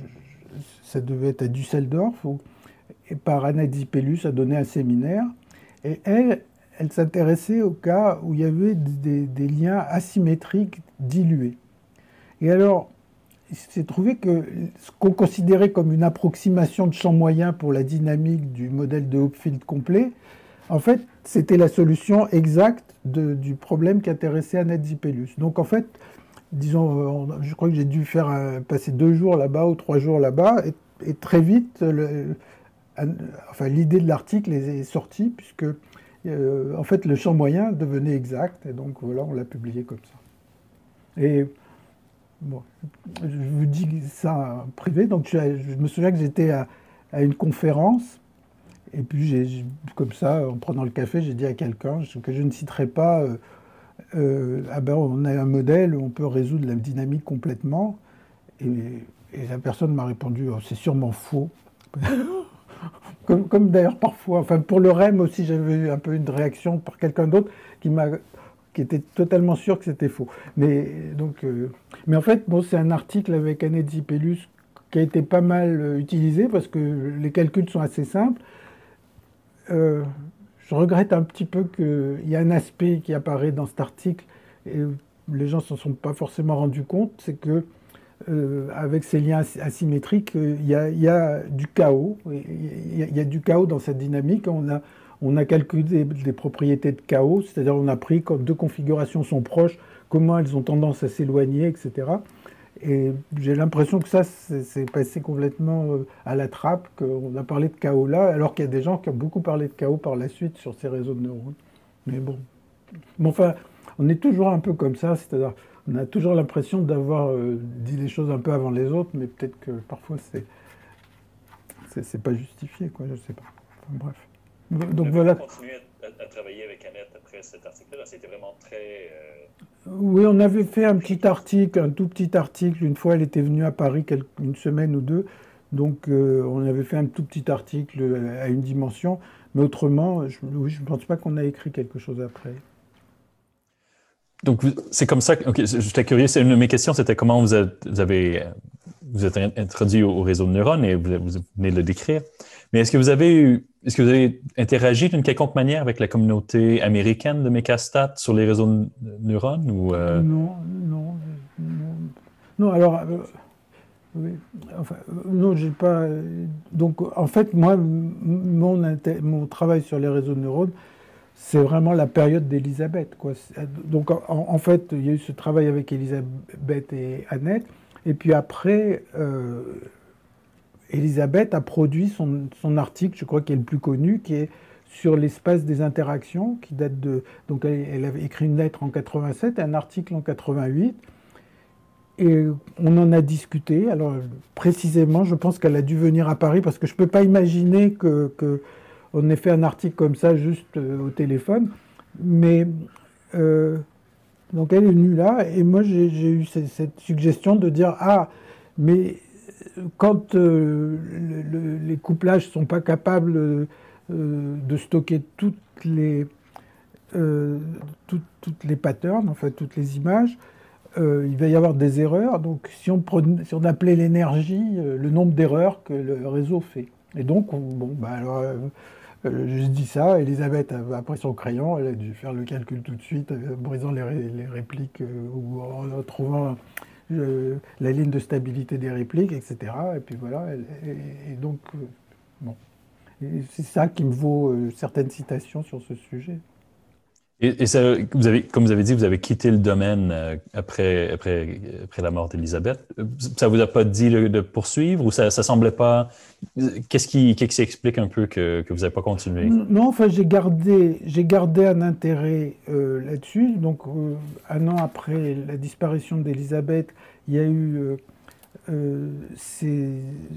ça devait être à Düsseldorf, où, et par Annette Zipelius à donner un séminaire, et elle, elle s'intéressait au cas où il y avait des, des liens asymétriques dilués. Et alors, il s'est trouvé que ce qu'on considérait comme une approximation de champ moyen pour la dynamique du modèle de Hopfield complet, en fait, c'était la solution exacte de, du problème qui intéressait Annette Zipelius. Donc en fait, disons, je crois que j'ai dû faire un, passer deux jours là-bas ou trois jours là-bas, et, et très vite, le, enfin, l'idée de l'article est sortie, puisque euh, en fait, le champ moyen devenait exact, et donc voilà, on l'a publié comme ça. Et bon, je vous dis ça en privé, donc je, je me souviens que j'étais à, à une conférence. Et puis, j'ai, comme ça, en prenant le café, j'ai dit à quelqu'un que je ne citerai pas euh, euh, ah ben, on a un modèle où on peut résoudre la dynamique complètement. Et, et la personne m'a répondu oh, c'est sûrement faux. comme, comme d'ailleurs parfois, enfin pour le R E M aussi, j'avais eu un peu une réaction par quelqu'un d'autre qui m'a qui était totalement sûr que c'était faux. Mais, donc, euh, mais en fait, bon, c'est un article avec Annette Zipelius qui a été pas mal utilisé parce que les calculs sont assez simples. Euh, je regrette un petit peu qu'il y a un aspect qui apparaît dans cet article et les gens ne s'en sont pas forcément rendus compte, c'est que euh, avec ces liens asymétriques, il y a, il y a du chaos. Il y a, il y a du chaos dans cette dynamique. On a, on a calculé des, des propriétés de chaos, c'est-à-dire on a pris quand deux configurations sont proches, comment elles ont tendance à s'éloigner, et cetera. Et j'ai l'impression que ça, c'est passé complètement à la trappe, qu'on a parlé de chaos là, alors qu'il y a des gens qui ont beaucoup parlé de chaos par la suite sur ces réseaux de neurones. Mais bon, mais enfin, on est toujours un peu comme ça, c'est-à-dire on a toujours l'impression d'avoir euh, dit les choses un peu avant les autres, mais peut-être que parfois c'est c'est pas justifié, quoi, je sais pas. Enfin, bref. Donc voilà. Continué à, à travailler avec Annette après cet article-là, c'était vraiment très... Euh... Oui, on avait fait un petit article, un tout petit article. Une fois, elle était venue à Paris quelques, une semaine ou deux, donc euh, on avait fait un tout petit article à une dimension, mais autrement, je ne oui, pense pas qu'on a écrit quelque chose après. Donc, c'est comme ça que... Okay, j'étais curieux, une de mes questions, c'était comment vous, êtes, vous avez... Vous êtes introduit au réseau de neurones et vous, vous venez de le décrire. Mais est-ce que vous avez eu, est-ce que vous avez interagi d'une quelconque manière avec la communauté américaine de Mecastat sur les réseaux de neurones ou euh... Non, non, non. Non, alors, euh, oui, enfin, non, j'ai pas. Donc, en fait, moi, mon, mon travail sur les réseaux de neurones, c'est vraiment la période d'Elisabeth, quoi. Donc, en, en fait, il y a eu ce travail avec Elisabeth et Annette. Et puis après, euh, Elisabeth a produit son, son article, je crois qui est le plus connu, qui est sur l'espace des interactions, qui date de... Donc elle, elle avait écrit une lettre en quatre-vingt-sept et un article en quatre-vingt-huit. Et on en a discuté. Alors précisément, je pense qu'elle a dû venir à Paris, parce que je ne peux pas imaginer qu'on que ait fait un article comme ça juste au téléphone. Mais... Euh, Donc elle est venue là, et moi j'ai eu cette suggestion de dire « Ah, mais quand euh, le, le, les couplages ne sont pas capables euh, de stocker toutes les, euh, tout, toutes les patterns, en fait, toutes les images, euh, il va y avoir des erreurs. Donc si on, prenait, si on appelait l'énergie, euh, le nombre d'erreurs que le réseau fait. Et donc, on, bon, bah alors... Euh, Euh, je dis ça, Elisabeth a pris son crayon, elle a dû faire le calcul tout de suite, euh, brisant les, ré, les répliques euh, ou en trouvant euh, la ligne de stabilité des répliques, et cetera. Et puis voilà, elle, et, et donc, euh, bon. C'est ça qui me vaut euh, certaines citations sur ce sujet. Et, et ça, vous avez, comme vous avez dit, vous avez quitté le domaine euh, après, après, après la mort d'Elisabeth. Ça vous a pas dit le, de poursuivre ou ça, ça semblait pas... Qu'est-ce qui, qu'est-ce qui explique un peu que, que vous n'avez pas continué? Non, enfin, j'ai gardé, j'ai gardé un intérêt euh, là-dessus. Donc, euh, un an après la disparition d'Elisabeth, il y a eu euh, euh, c'est,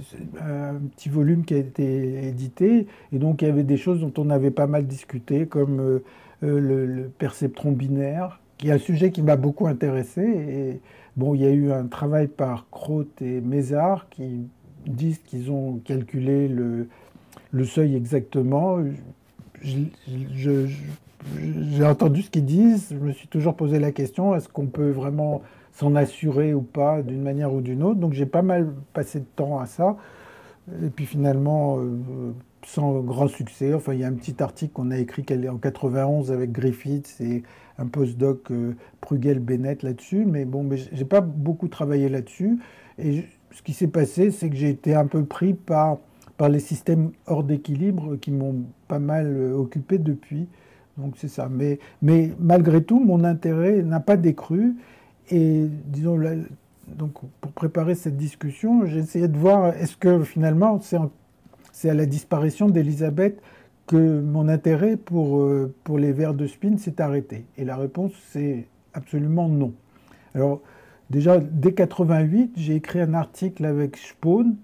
un petit volume qui a été édité. Et donc, il y avait des choses dont on avait pas mal discuté, comme... Euh, Euh, le, le perceptron binaire, qui est un sujet qui m'a beaucoup intéressé. Et bon, il y a eu un travail par Croth et Mézard qui disent qu'ils ont calculé le, le seuil exactement. J'ai je, je, entendu ce qu'ils disent, je me suis toujours posé la question, est-ce qu'on peut vraiment s'en assurer ou pas d'une manière ou d'une autre? Donc j'ai pas mal passé de temps à ça. Et puis finalement... Euh, sans grand succès. Enfin, il y a un petit article qu'on a écrit en quatre-vingt-onze avec Griffiths et un postdoc euh, Prugel-Bennett là-dessus. Mais bon, mais j'ai pas beaucoup travaillé là-dessus. Et je, ce qui s'est passé, c'est que j'ai été un peu pris par, par les systèmes hors d'équilibre qui m'ont pas mal euh, occupé depuis. Donc c'est ça. Mais, mais malgré tout, mon intérêt n'a pas décru. Et disons, là, donc pour préparer cette discussion, j'ai essayé de voir est-ce que finalement c'est en C'est à la disparition d'Elisabeth que mon intérêt pour, euh, pour les vers de spin s'est arrêté. Et la réponse, c'est absolument non. Alors, déjà, dès quatre-vingt-huit, j'ai écrit un article avec Spohn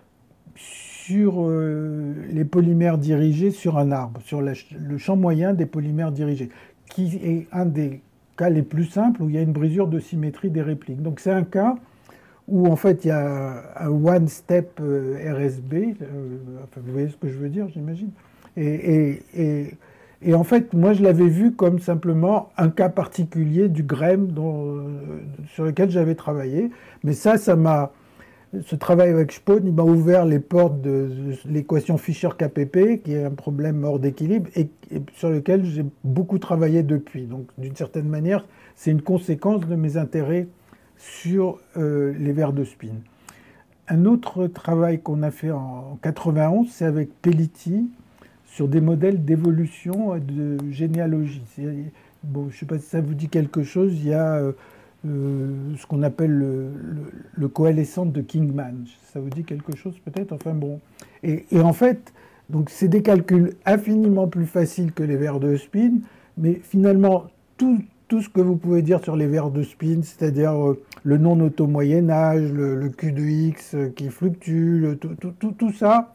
sur euh, les polymères dirigés sur un arbre, sur la, le champ moyen des polymères dirigés, qui est un des cas les plus simples où il y a une brisure de symétrie des répliques. Donc, c'est un cas où en fait il y a un one-step euh, R S B, euh, enfin, vous voyez ce que je veux dire, j'imagine. Et, et, et, et en fait, moi je l'avais vu comme simplement un cas particulier du grème dont, euh, sur lequel j'avais travaillé. Mais ça, ça m'a, ce travail avec Spohn, il m'a ouvert les portes de, de l'équation Fischer-K P P, qui est un problème hors d'équilibre, et, et sur lequel j'ai beaucoup travaillé depuis. Donc d'une certaine manière, c'est une conséquence de mes intérêts sur euh, les vers de spin. Un autre travail qu'on a fait en quatre-vingt-onze, c'est avec Pelliti sur des modèles d'évolution et de généalogie. Bon, je ne sais pas si ça vous dit quelque chose, il y a euh, euh, ce qu'on appelle le, le, le coalescent de Kingman. Ça vous dit quelque chose peut-être? Enfin bon. Et, et en fait, donc c'est des calculs infiniment plus faciles que les vers de spin, mais finalement, tout, tout ce que vous pouvez dire sur les vers de spin, c'est-à-dire euh, le non-auto Moyen-Âge, le, le Q de X qui fluctue, le, tout, tout, tout, tout ça,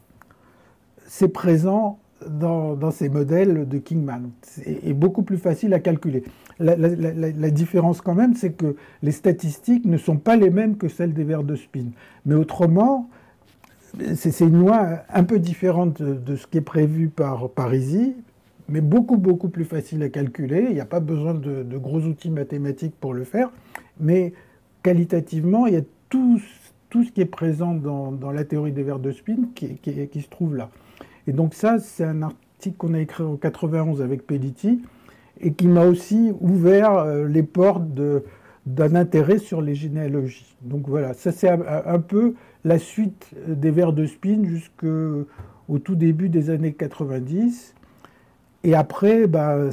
c'est présent dans, dans ces modèles de Kingman. C'est beaucoup plus facile à calculer. La, la, la, la différence quand même, c'est que les statistiques ne sont pas les mêmes que celles des vers de spin. Mais autrement, c'est une loi un peu différente de, de ce qui est prévu par Parisi, mais beaucoup, beaucoup plus facile à calculer. Il n'y a pas besoin de, de gros outils mathématiques pour le faire. Mais qualitativement, il y a tout, tout ce qui est présent dans, dans la théorie des vers de spin qui, qui, qui se trouve là. Et donc ça, c'est un article qu'on a écrit en quatre-vingt-onze avec Pellitti et qui m'a aussi ouvert les portes d'un intérêt sur les généalogies. Donc voilà, ça c'est un, un peu la suite des vers de spin jusqu'au tout début des années quatre-vingt-dix. Et après, bah,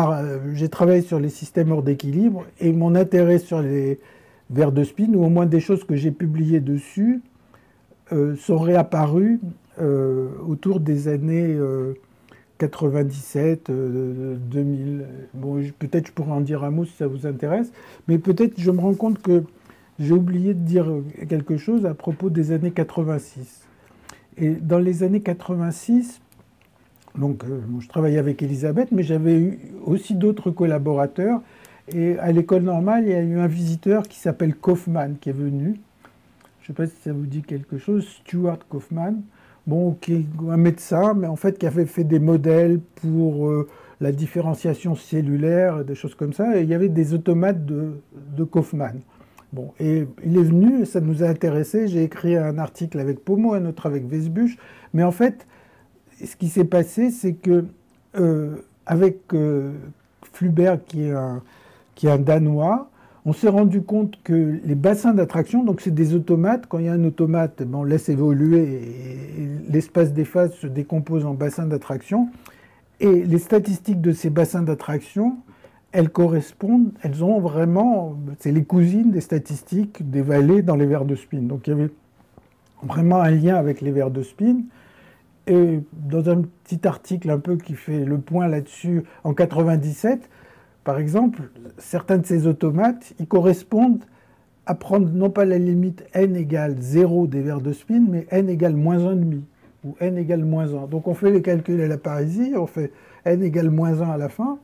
j'ai travaillé sur les systèmes hors d'équilibre et mon intérêt sur les vers de spin, ou au moins des choses que j'ai publiées dessus, euh, sont réapparues Euh, autour des années euh, quatre-vingt-dix-sept, euh, deux mille. Bon, peut-être je pourrais en dire un mot si ça vous intéresse, mais peut-être je me rends compte que j'ai oublié de dire quelque chose à propos des années quatre-vingt-six. Et dans les années quatre-vingt-six, donc, euh, bon, je travaillais avec Elisabeth, mais j'avais eu aussi d'autres collaborateurs. Et à l'école normale, il y a eu un visiteur qui s'appelle Kaufmann qui est venu. Je ne sais pas si ça vous dit quelque chose, Stuart Kaufmann. Bon, qui est un médecin, mais en fait qui avait fait des modèles pour euh, la différenciation cellulaire, des choses comme ça, et il y avait des automates de, de Kaufmann. Bon, et il est venu, et ça nous a intéressés, j'ai écrit un article avec Pommeau, un autre avec Vesbuche, mais en fait, ce qui s'est passé, c'est que euh, avec euh, Fluberg, qui est, un, qui est un Danois, on s'est rendu compte que les bassins d'attraction, donc c'est des automates, quand il y a un automate, ben on laisse évoluer et l'espace des phases se décompose en bassins d'attraction. Et les statistiques de ces bassins d'attraction, elles correspondent, elles ont vraiment, c'est les cousines des statistiques des vallées dans les vers de spin. Donc il y avait vraiment un lien avec les vers de spin. Et dans un petit article un peu qui fait le point là-dessus, en quatre-vingt-dix-sept, par exemple, certains de ces automates, ils correspondent à prendre non pas la limite n égale zéro des vers de spin, mais n égale moins un virgule cinq, ou n égale moins un. Donc on fait les calculs à la parisie, on fait n égale moins un à la fin,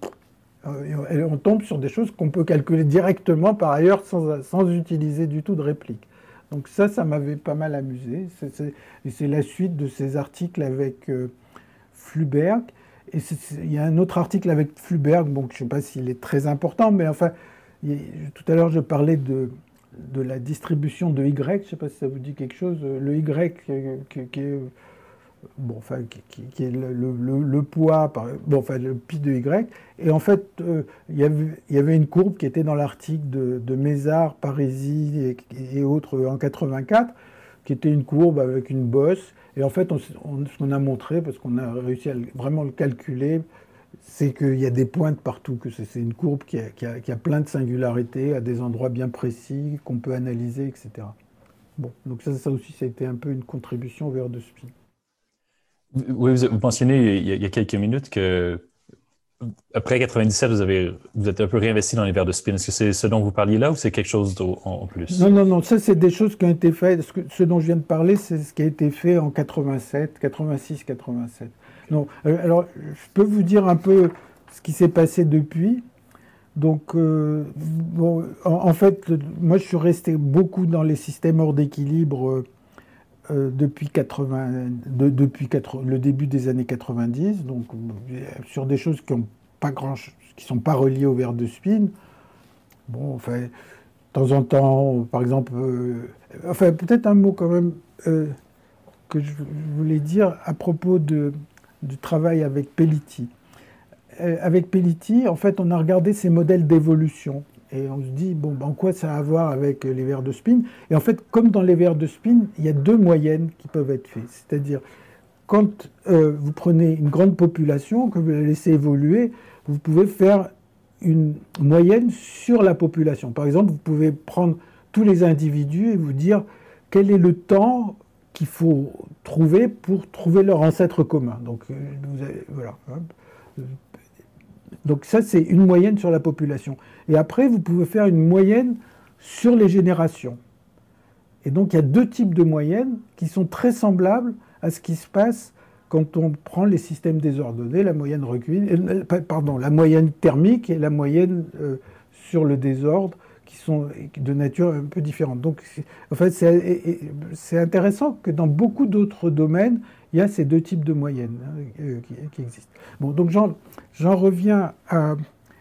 et on tombe sur des choses qu'on peut calculer directement par ailleurs sans, sans utiliser du tout de réplique. Donc ça, ça m'avait pas mal amusé. Et c'est la suite de ces articles avec euh, Fluberg. Et il y a un autre article avec Fluberg, bon, je ne sais pas s'il est très important, mais enfin, il, tout à l'heure je parlais de, de la distribution de Y, je ne sais pas si ça vous dit quelque chose, le Y qui, qui est, bon, enfin, qui, qui est le, le, le poids, par, bon, enfin, le pi de Y, et en fait, euh, il, y avait, il y avait une courbe qui était dans l'article de, de Mézard, Parisi et, et autres en quatre-vingt-quatre, qui était une courbe avec une bosse. Et en fait, on, on, ce qu'on a montré, parce qu'on a réussi à le, vraiment le calculer, c'est qu'il y a des pointes partout, que c'est une courbe qui a, qui, a, qui a plein de singularités, à des endroits bien précis, qu'on peut analyser, et cetera. Bon, donc ça, ça aussi, ça a été un peu une contribution vers de spin. Oui, vous, vous mentionnez il y, a, il y a quelques minutes que après quatre-vingt-dix-sept, vous, avez, vous êtes un peu réinvesti dans les vers de spin. Est-ce que c'est ce dont vous parliez là ou c'est quelque chose en plus? Non, non, non. Ça, c'est des choses qui ont été faites. Ce, que, ce dont je viens de parler, c'est ce qui a été fait en quatre-vingt-sept, quatre-vingt-six, quatre-vingt-sept. Non. Alors, je peux vous dire un peu ce qui s'est passé depuis. Donc, euh, bon, en, en fait, moi, je suis resté beaucoup dans les systèmes hors d'équilibre euh, depuis, quatre-vingts, de, depuis quatre, le début des années quatre-vingt-dix. Donc, sur des choses qui ont pas grand, qui sont pas reliées aux vers de spin. Bon, enfin, de temps en temps, par exemple, euh, enfin, peut-être un mot quand même euh, que je voulais dire à propos de, du travail avec Pellitti. Euh, avec Pellitti, en fait, on a regardé ces modèles d'évolution et on se dit, bon, en quoi ça a à voir avec les vers de spin? Et en fait, comme dans les vers de spin, il y a deux moyennes qui peuvent être faites. C'est-à-dire, quand euh, vous prenez une grande population, que vous la laissez évoluer, vous pouvez faire une moyenne sur la population. Par exemple, vous pouvez prendre tous les individus et vous dire quel est le temps qu'il faut trouver pour trouver leur ancêtre commun. Donc, vous avez, voilà. Donc ça, c'est une moyenne sur la population. Et après, vous pouvez faire une moyenne sur les générations. Et donc, il y a deux types de moyennes qui sont très semblables à ce qui se passe quand on prend les systèmes désordonnés, la moyenne recuite, euh, pardon, la moyenne thermique et la moyenne euh, sur le désordre, qui sont de nature un peu différente. Donc, en fait, c'est intéressant que dans beaucoup d'autres domaines, il y a ces deux types de moyennes hein, qui, qui existent. Bon, donc j'en reviens à,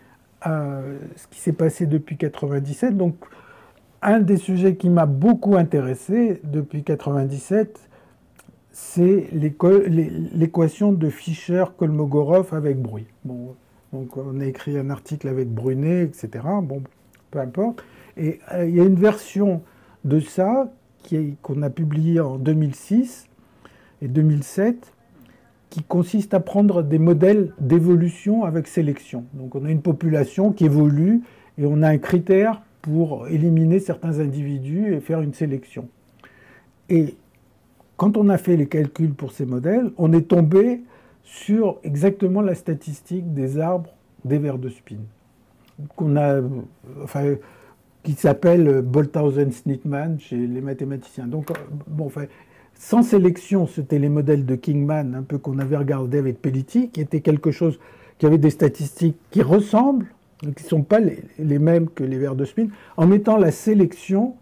à ce qui s'est passé depuis quatre-vingt-dix-sept. Donc, un des sujets qui m'a beaucoup intéressé depuis quatre-vingt-dix-sept, c'est l'équation de Fischer-Kolmogorov avec Bruy. Bon, donc on a écrit un article avec Brunet, et cetera. Bon, peu importe. Et euh, il y a une version de ça qu'on a publiée en deux mille six et deux mille sept qui consiste à prendre des modèles d'évolution avec sélection. Donc on a une population qui évolue et on a un critère pour éliminer certains individus et faire une sélection. Et quand on a fait les calculs pour ces modèles, on est tombé sur exactement la statistique des arbres des vers de spin, qu'on a, enfin, qui s'appelle Bolthausen-Snitman chez les mathématiciens. Donc, bon, enfin, sans sélection, c'était les modèles de Kingman, un peu qu'on avait regardé avec Pellitti, qui était quelque chose qui avait des statistiques qui ressemblent, qui ne sont pas les, les mêmes que les vers de spin. En mettant la sélection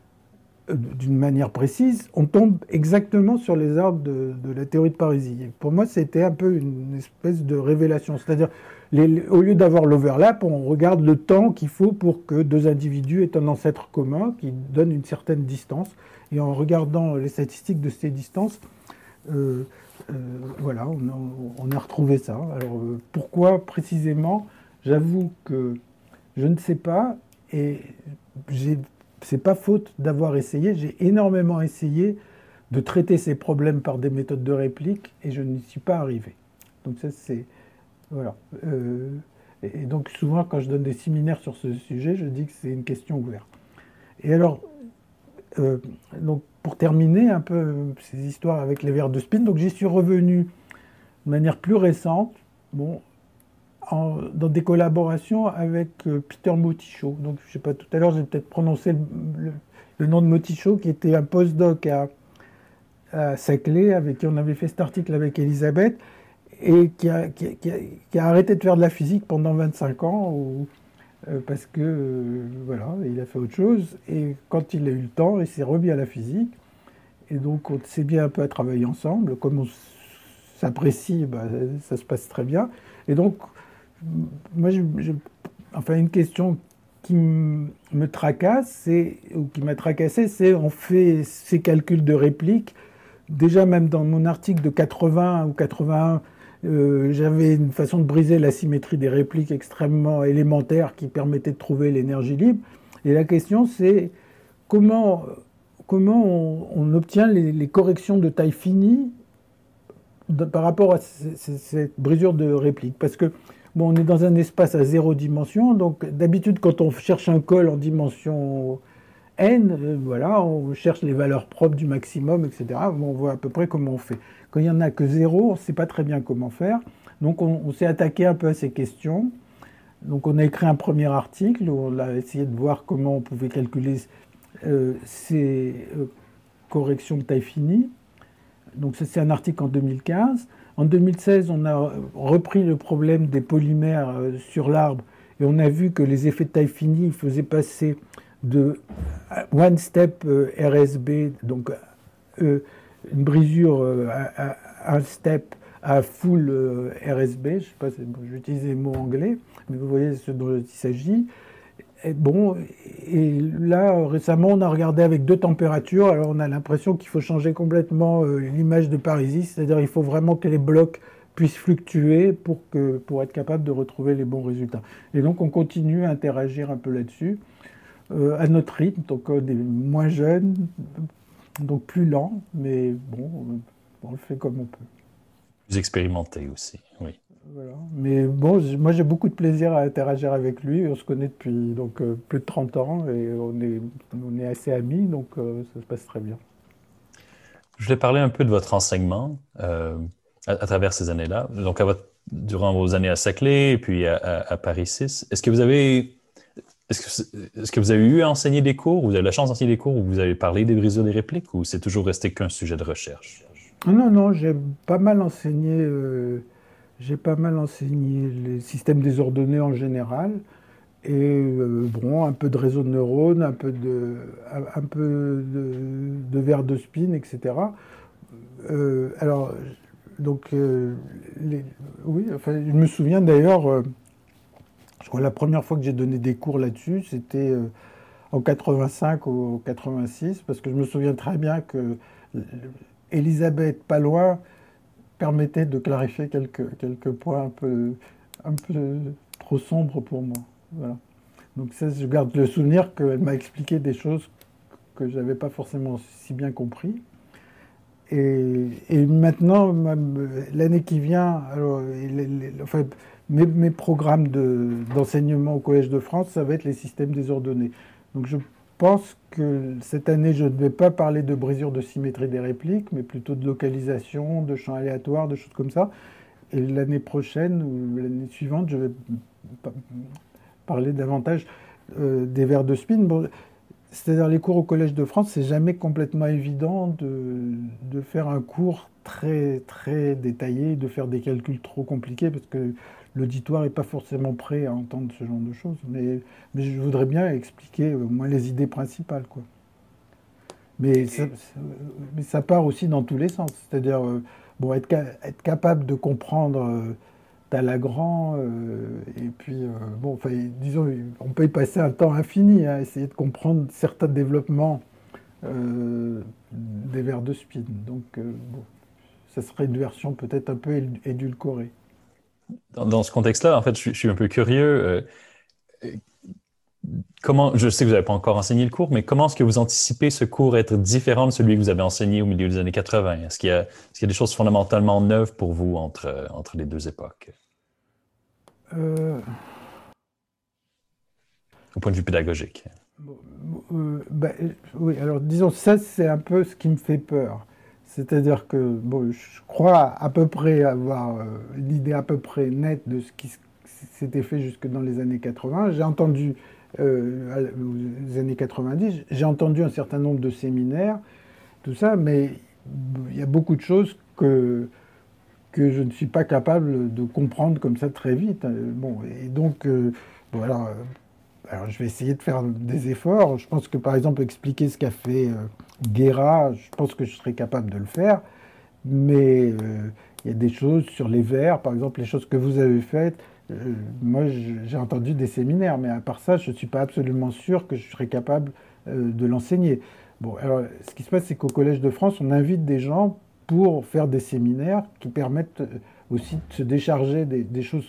d'une manière précise, on tombe exactement sur les arbres de, de la théorie de Parisis. Et pour moi, c'était un peu une espèce de révélation. C'est-à-dire, les, au lieu d'avoir l'overlap, on regarde le temps qu'il faut pour que deux individus aient un ancêtre commun qui donne une certaine distance. Et en regardant les statistiques de ces distances, euh, euh, voilà, on a, on a retrouvé ça. Alors, euh, pourquoi précisément? J'avoue que je ne sais pas, et j'ai c'est pas faute d'avoir essayé. J'ai énormément essayé de traiter ces problèmes par des méthodes de réplique et je n'y suis pas arrivé. Donc ça, c'est... Voilà. Euh, et donc souvent, quand je donne des séminaires sur ce sujet, je dis que c'est une question ouverte. Et alors, euh, donc pour terminer un peu ces histoires avec les vers de spin, donc j'y suis revenu de manière plus récente, bon, En, dans des collaborations avec euh, Peter Motichot. Donc, je ne sais pas, tout à l'heure, j'ai peut-être prononcé le, le, le nom de Motichot, qui était un postdoc à, à Saclay, avec qui on avait fait cet article avec Elisabeth, et qui a, qui, qui, a, qui a arrêté de faire de la physique pendant vingt-cinq ans, ou, euh, parce que, euh, voilà, il a fait autre chose. Et quand il a eu le temps, il s'est remis à la physique. Et donc, on s'est bien un peu à travailler ensemble. Comme on s'apprécie, bah, ça se passe très bien. Et donc, moi, je, je, enfin, une question qui me tracasse, ou qui m'a tracassé, c'est on fait ces calculs de réplique. Déjà, même dans mon article de quatre-vingts ou quatre-vingt-un, euh, j'avais une façon de briser la symétrie des répliques extrêmement élémentaire qui permettait de trouver l'énergie libre. Et la question, c'est comment, comment on, on obtient les, les corrections de taille finie de, par rapport à cette brisure de réplique. Parce que bon, on est dans un espace à zéro dimension, donc d'habitude, quand on cherche un col en dimension n, euh, voilà, on cherche les valeurs propres du maximum, et cetera. Bon, on voit à peu près comment on fait. Quand il n'y en a que zéro, on ne sait pas très bien comment faire. Donc, on, on s'est attaqué un peu à ces questions. Donc, on a écrit un premier article où on a essayé de voir comment on pouvait calculer euh, ces euh, corrections de taille finie. Donc, ça, c'est un article en deux mille quinze. En deux mille seize, on a repris le problème des polymères sur l'arbre et on a vu que les effets de taille finie faisaient passer de one step R S B, donc une brisure à un step, à full R S B. Je ne sais pas, j'utilise les mots anglais, mais vous voyez ce dont il s'agit. Et bon, et là, récemment, on a regardé avec deux températures. Alors, on a l'impression qu'il faut changer complètement euh, l'image de Parisis. C'est-à-dire qu'il faut vraiment que les blocs puissent fluctuer pour, que, pour être capable de retrouver les bons résultats. Et donc, on continue à interagir un peu là-dessus, euh, à notre rythme. Donc, on est moins jeunes, donc plus lent. Mais bon, on le fait comme on peut. Plus expérimenté aussi, oui. Voilà. Mais bon, j- moi j'ai beaucoup de plaisir à interagir avec lui. On se connaît depuis donc euh, plus de trente ans et on est, on est assez amis, donc euh, ça se passe très bien. Je voulais parler un peu de votre enseignement euh, à, à travers ces années-là. Donc, à votre- durant vos années à Saclay et puis à, à- à Paris six, est-ce que vous avez, est-ce que, c'est- est-ce que vous avez eu à enseigner des cours, vous avez la chance d'enseigner des cours où vous avez parlé des brisures des répliques ou c'est toujours resté qu'un sujet de recherche? Ah non, non, j'ai pas mal enseigné, euh, j'ai pas mal enseigné les systèmes désordonnés en général. Et euh, bon, un peu de réseau de neurones, un peu de, un, un peu de, de verre de spin, et cetera. Euh, alors, donc, euh, les- oui, enfin, je me souviens d'ailleurs, euh, je crois que la première fois que j'ai donné des cours là-dessus, c'était euh, en quatre-vingt-cinq ou quatre-vingt-six, parce que je me souviens très bien que euh, Elisabeth Palois permettait de clarifier quelques, quelques points un peu, un peu trop sombres pour moi. Voilà. Donc ça, je garde le souvenir qu'elle m'a expliqué des choses que je n'avais pas forcément si bien compris. Et, et maintenant, l'année qui vient, alors, les, les, enfin, mes, mes, programmes d'enseignement de, au Collège de France, ça va être les systèmes désordonnés. Donc je pense que cette année, je ne vais pas parler de brisure de symétrie des répliques, mais plutôt de localisation, de champs aléatoires, de choses comme ça. Et l'année prochaine ou l'année suivante, je vais parler davantage euh, des vers de spin. Bon, c'est-à-dire les cours au Collège de France, c'est jamais complètement évident de, de faire un cours très très détaillé, de faire des calculs trop compliqués, parce que l'auditoire n'est pas forcément prêt à entendre ce genre de choses. Mais, mais je voudrais bien expliquer au moins les idées principales, quoi. Mais ça, ça- mais ça part aussi dans tous les sens. C'est-à-dire, euh, bon, être, ca- être capable de comprendre euh, Talagrand, euh, et puis, euh, bon, enfin, disons, on peut y passer un temps infini à essayer de comprendre certains développements euh, des vers de spin. Donc, euh, bon, ça serait une version peut-être un peu él- édulcorée. Dans, dans ce contexte-là, en fait, je, suis je suis un peu curieux. euh, Comment, je sais que vous n'avez pas encore enseigné le cours, mais comment est-ce que vous anticipez ce cours être différent de celui que vous avez enseigné au milieu des années quatre-vingt? Est-ce qu'il y a, est-ce qu'il y a des choses fondamentalement neuves pour vous entre, entre les deux époques, Euh, au point de vue pédagogique? bon, euh, ben, oui, alors disons, ça, c'est un peu ce qui me fait peur. C'est-à-dire que bon, je crois à peu près avoir euh, une idée à peu près nette de ce qui s- s'était fait jusque dans les années quatre-vingts. J'ai entendu, euh, à- aux années quatre-vingt-dix, j'ai entendu un certain nombre de séminaires, tout ça, mais il y a beaucoup de choses que, que je ne suis pas capable de comprendre comme ça très vite. Euh, Bon, et donc, euh, bon, alors, euh, alors, je vais essayer de faire des efforts. Je pense que, par exemple, expliquer ce qu'a fait euh, Guéra, je pense que je serais capable de le faire. Mais euh, il y a des choses sur les vers, par exemple, les choses que vous avez faites. euh, moi, je- j'ai entendu des séminaires, mais à part ça, je ne suis pas absolument sûr que je serais capable euh, de l'enseigner. Bon, alors, ce qui se passe, c'est qu'au Collège de France, on invite des gens pour faire des séminaires qui permettent euh, aussi de se décharger des, des choses.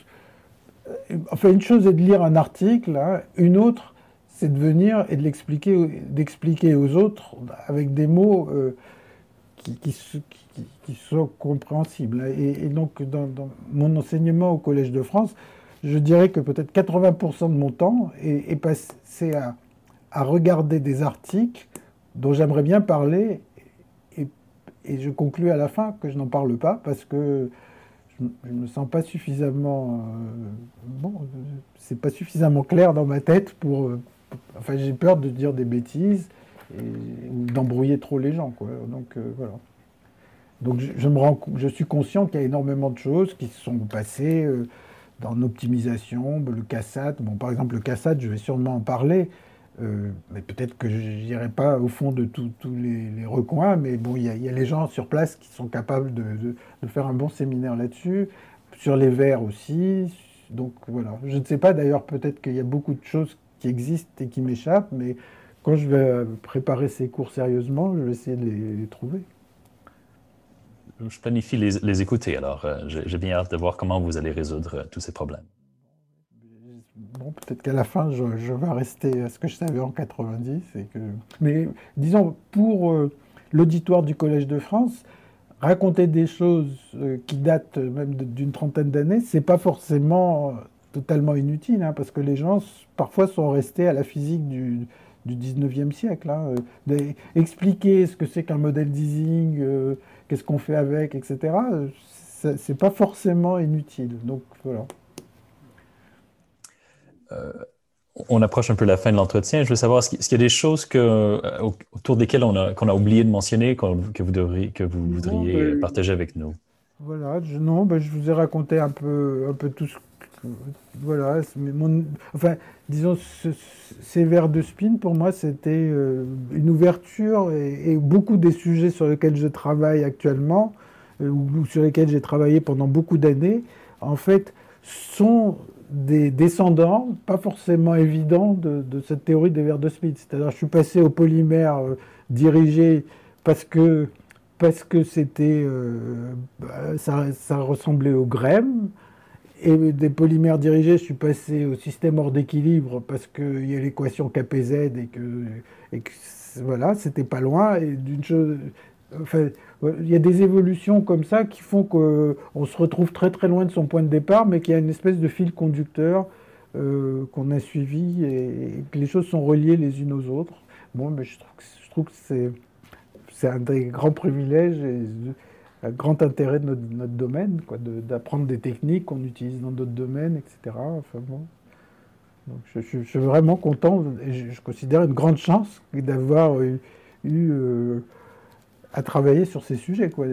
Enfin, une chose est de lire un article, hein, une autre, c'est de venir et de l'expliquer, d'expliquer aux autres avec des mots euh, qui, qui, qui- qui sont compréhensibles. Et, et donc, dans, dans mon enseignement au Collège de France, je dirais que peut-être quatre-vingts pour cent de mon temps est, est passé à, à regarder des articles dont j'aimerais bien parler, et, et je conclus à la fin que je n'en parle pas parce que je ne me sens pas suffisamment. Euh, bon, euh, c'est pas suffisamment clair dans ma tête pour. euh, enfin, j'ai peur de dire des bêtises et, ou d'embrouiller trop les gens, quoi. Donc, euh, voilà. Donc, je, je me rends, je suis conscient qu'il y a énormément de choses qui se sont passées euh, dans l'optimisation, le CASAT. Bon, par exemple, le CASAT, je vais sûrement en parler. Euh, mais peut-être que je n'irai pas au fond de tous les, les recoins, mais bon, il y, a, il y a les gens sur place qui sont capables de, de- de faire un bon séminaire là-dessus, sur les vers aussi. Donc voilà, je ne sais pas d'ailleurs, peut-être qu'il y a beaucoup de choses qui existent et qui m'échappent, mais quand je vais préparer ces cours sérieusement, je vais essayer de les, les trouver. Je planifie les, les écouter, alors euh, j'ai j'ai bien hâte de voir comment vous allez résoudre euh, tous ces problèmes. Bon, peut-être qu'à la fin, je, je vais rester à ce que je savais en quatre-vingt-dix. Et que... Mais disons, pour euh, l'auditoire du Collège de France, raconter des choses euh, qui datent même de- d'une trentaine d'années, c'est pas forcément euh, totalement inutile, hein, parce que les gens s- parfois sont restés à la physique du, du dix-neuvième siècle. Hein, euh, des- expliquer ce que c'est qu'un modèle d'easing, euh, qu'est-ce qu'on fait avec, et cetera euh, c'est c'est pas forcément inutile. Donc voilà. On approche un peu la fin de l'entretien. Je veux savoir, est-ce qu'il est-ce qu'il y a des choses que, euh, au- autour desquelles on a, qu'on a oublié de mentionner, qu'on- que vous devriez, que vous Non, voudriez euh, ben, partager avec nous? voilà, je, non, ben, je vous ai raconté un peu, un peu tout ce que, voilà, c'est- mais mon, enfin, disons, ce- ces vers de spin, pour moi, c'était euh, une ouverture et, et beaucoup des sujets sur lesquels je travaille actuellement, euh, ou, ou sur lesquels j'ai travaillé pendant beaucoup d'années, en fait, sont des descendants, pas forcément évidents, de, de cette théorie des vers de spin. C'est-à-dire, je suis passé au polymère euh, dirigé parce que parce que c'était, euh, bah, ça, ça ressemblait au grème. Et des polymères dirigés, je suis passé au système hors d'équilibre parce qu'il y a l'équation K P Z et que, et que voilà, c'était pas loin. Et d'une chose, enfin, il y a des évolutions comme ça qui font qu'on se retrouve très très loin de son point de départ, mais qu'il y a une espèce de fil conducteur euh, qu'on a suivi et, et que les choses sont reliées les unes aux autres. Bon, mais je trouve que, je trouve que c'est c'est un des grands privilèges et un grand intérêt de notre, notre domaine, quoi, de- d'apprendre des techniques qu'on utilise dans d'autres domaines, et cetera. Enfin, bon. Donc, je, je- je suis vraiment content et je, je considère une grande chance d'avoir eu, eu, euh, à travailler sur ces sujets, quoi.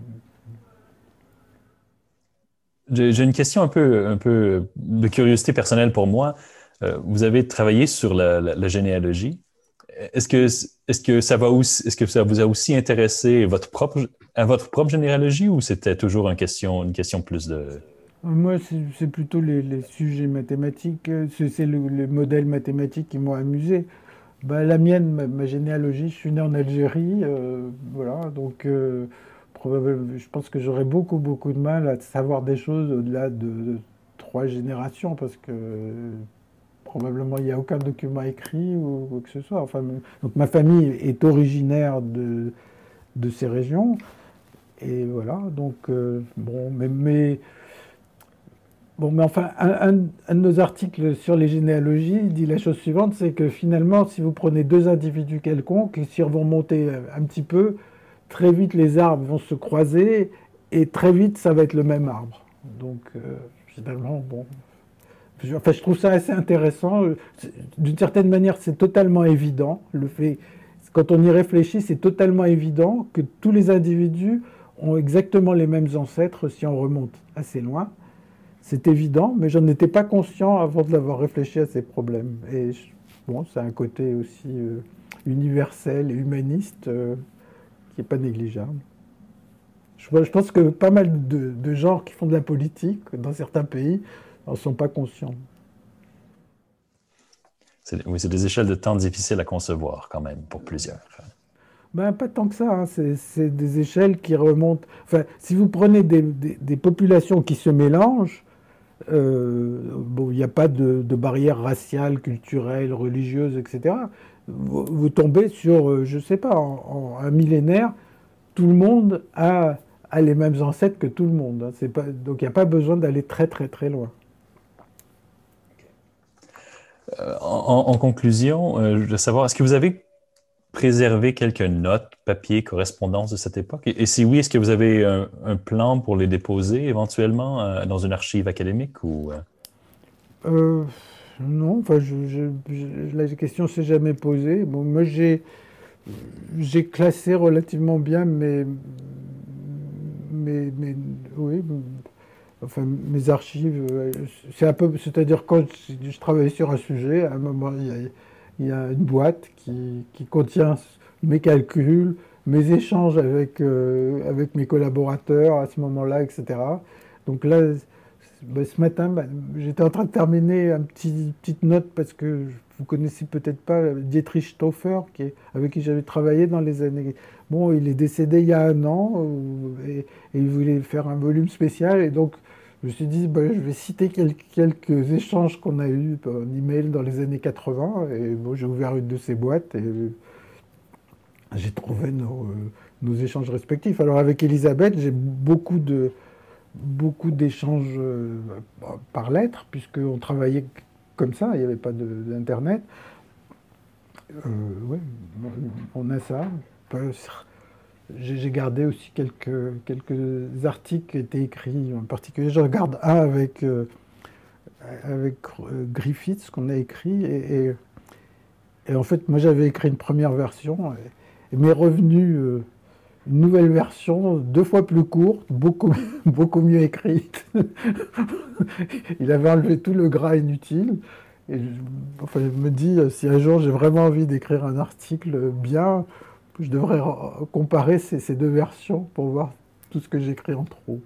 J'ai j'ai une question un peu, un peu de curiosité personnelle pour moi. Euh, vous avez travaillé sur la, la- la généalogie. Est-ce que, est-ce que ça va aussi, est-ce que ça vous a aussi intéressé votre propre, à votre propre généalogie ou c'était toujours une question, une question plus de... Moi, c'est c'est plutôt les, les sujets mathématiques, euh, c'est c'est le- les modèles mathématiques qui m'ont amusé. Bah, la mienne, ma, ma généalogie, je suis né en Algérie, euh, voilà, donc euh, probablement, je pense que j'aurais beaucoup, beaucoup de mal à savoir des choses au-delà de, de trois générations, parce que euh, probablement il n'y a aucun document écrit ou quoi que ce soit. Enfin, me- donc ma famille est originaire de, de ces régions, et voilà, donc euh, bon, mais, mais bon, mais enfin, un, un- un de nos articles sur les généalogies dit la chose suivante, c'est que finalement, si vous prenez deux individus quelconques, et si vous remontez un petit peu, très vite les arbres vont se croiser, et très vite ça va être le même arbre. Donc, euh, finalement, bon, je, enfin, je trouve ça assez intéressant. D'une certaine manière, c'est totalement évident. Le fait, quand on y réfléchit, c'est totalement évident que tous les individus ont exactement les mêmes ancêtres si on remonte assez loin. C'est évident, mais je n'en étais pas conscient avant de l'avoir réfléchi à ces problèmes. Et je- bon, c'est un côté aussi euh, universel et humaniste euh, qui n'est pas négligeable. Je, je pense que pas mal de, de gens qui font de la politique dans certains pays n'en sont pas conscients. c'est- oui, c'est des échelles de temps difficiles à concevoir quand même pour plusieurs. Ben, pas tant que ça, hein. C'est, c'est des échelles qui remontent. Enfin, si vous prenez des, des- des populations qui se mélangent, euh, bon, il n'y a pas de, de barrière raciale, culturelle, religieuse, et cetera. Vous, vous tombez sur, euh, je ne sais pas, en, en un millénaire, tout le monde a, a les mêmes ancêtres que tout le monde, hein. C'est pas, donc il n'y a pas besoin d'aller très très très loin. Euh, en, en conclusion, euh, je veux savoir, est-ce que vous avez préservé quelques notes, papier, correspondances de cette époque? Et, et si oui, est-ce que vous avez un, un plan pour les déposer éventuellement euh, dans une archive académique ou... euh, Euh, non, enfin, je, je- je- la question s'est jamais posée. Bon, moi, j'ai j'ai classé relativement bien mes, mes, mes- oui, enfin, mes archives. euh, C'est un peu, c'est-à-dire quand je, je travaillais sur un sujet, à un moment, il y a, il y a une boîte qui, qui contient mes calculs, mes échanges avec, euh, avec mes collaborateurs à ce moment-là, et cetera. Donc là, ben, ce matin, ben, j'étais en train de terminer une petit, petite note parce que vous connaissez peut-être pas Dietrich Stauffer, qui est, avec qui j'avais travaillé dans les années. Bon, il est décédé il y a un an euh, et, et il voulait faire un volume spécial. Et donc, je me suis dit, ben, je vais citer quelques, quelques échanges qu'on a eus en email dans les années quatre-vingts. Et bon, j'ai ouvert une de ces boîtes et j'ai trouvé nos, nos échanges respectifs. Alors avec Elisabeth, j'ai beaucoup de beaucoup d'échanges euh, par lettres, puisqu'on travaillait comme ça, il n'y avait pas d'Internet. Euh, ouais, on a ça. J'ai gardé aussi quelques, quelques articles qui étaient écrits, en particulier, je regarde un avec, euh, avec euh, Griffiths qu'on a écrit, et, et, et en fait, moi j'avais écrit une première version, et, et m'est revenue euh, une nouvelle version, deux fois plus courte, beaucoup, beaucoup mieux écrite. Il avait enlevé tout le gras inutile. Et je, enfin, je me dis, si un jour j'ai vraiment envie d'écrire un article bien, je devrais comparer ces, ces deux versions pour voir tout ce que j'écris en trop.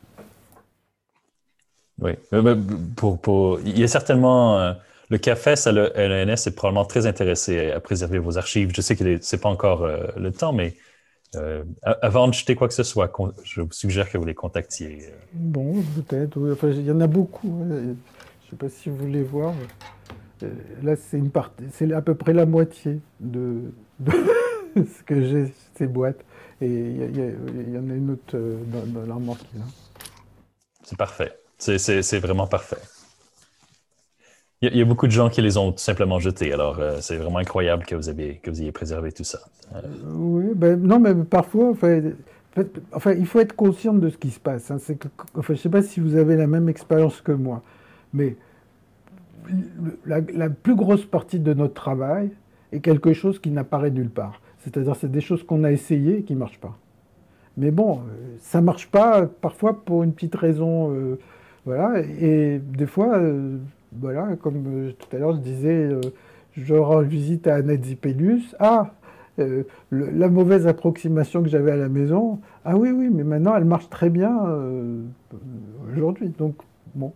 Oui. Pour, pour... Il y a certainement... Euh, le C A F E S à l'E N S est probablement très intéressé à préserver vos archives. Je sais que ce n'est pas encore euh, le temps, mais euh, avant de jeter quoi que ce soit, je vous suggère que vous les contactiez. Bon, peut-être. Oui. Enfin, il y en a beaucoup. Je ne sais pas si vous voulez voir. Là, c'est une partie, c'est à peu près la moitié de, de ce que j'ai, ces boîtes. Et il y, y, y en a une autre dans, dans l'armoire qui est là. C'est parfait. C'est vraiment parfait. Il y, y a beaucoup de gens qui les ont tout simplement jetés. Alors, euh, c'est vraiment incroyable que vous, avez, que vous ayez préservé tout ça. Euh... Oui, ben, non, mais parfois, enfin, enfin, il faut être conscient de ce qui se passe. Hein. Que, enfin, je ne sais pas si vous avez la même expérience que moi, mais la, la plus grosse partie de notre travail est quelque chose qui n'apparaît nulle part. C'est-à-dire, c'est des choses qu'on a essayées et qui ne marchent pas. Mais bon, ça ne marche pas parfois pour une petite raison. Euh, voilà, et des fois, euh, voilà, comme euh, tout à l'heure, je disais, euh, je rends visite à Annette Zipelius. Ah, euh, le, la mauvaise approximation que j'avais à la maison. Ah oui, oui, mais maintenant, elle marche très bien euh, aujourd'hui. Donc, bon.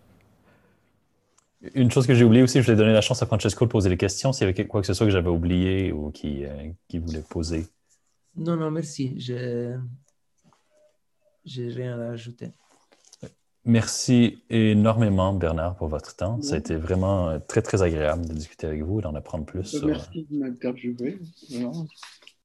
Une chose que j'ai oubliée aussi, je voulais donner la chance à Francesco de poser des questions, s'il y avait quoi que ce soit que j'avais oublié ou qui, euh, qui voulait poser. Non, non, merci. Je n'ai rien à ajouter. Merci énormément, Bernard, pour votre temps. Ouais. Ça a été vraiment très, très agréable de discuter avec vous et d'en apprendre plus. Merci sur... de m'interviewer.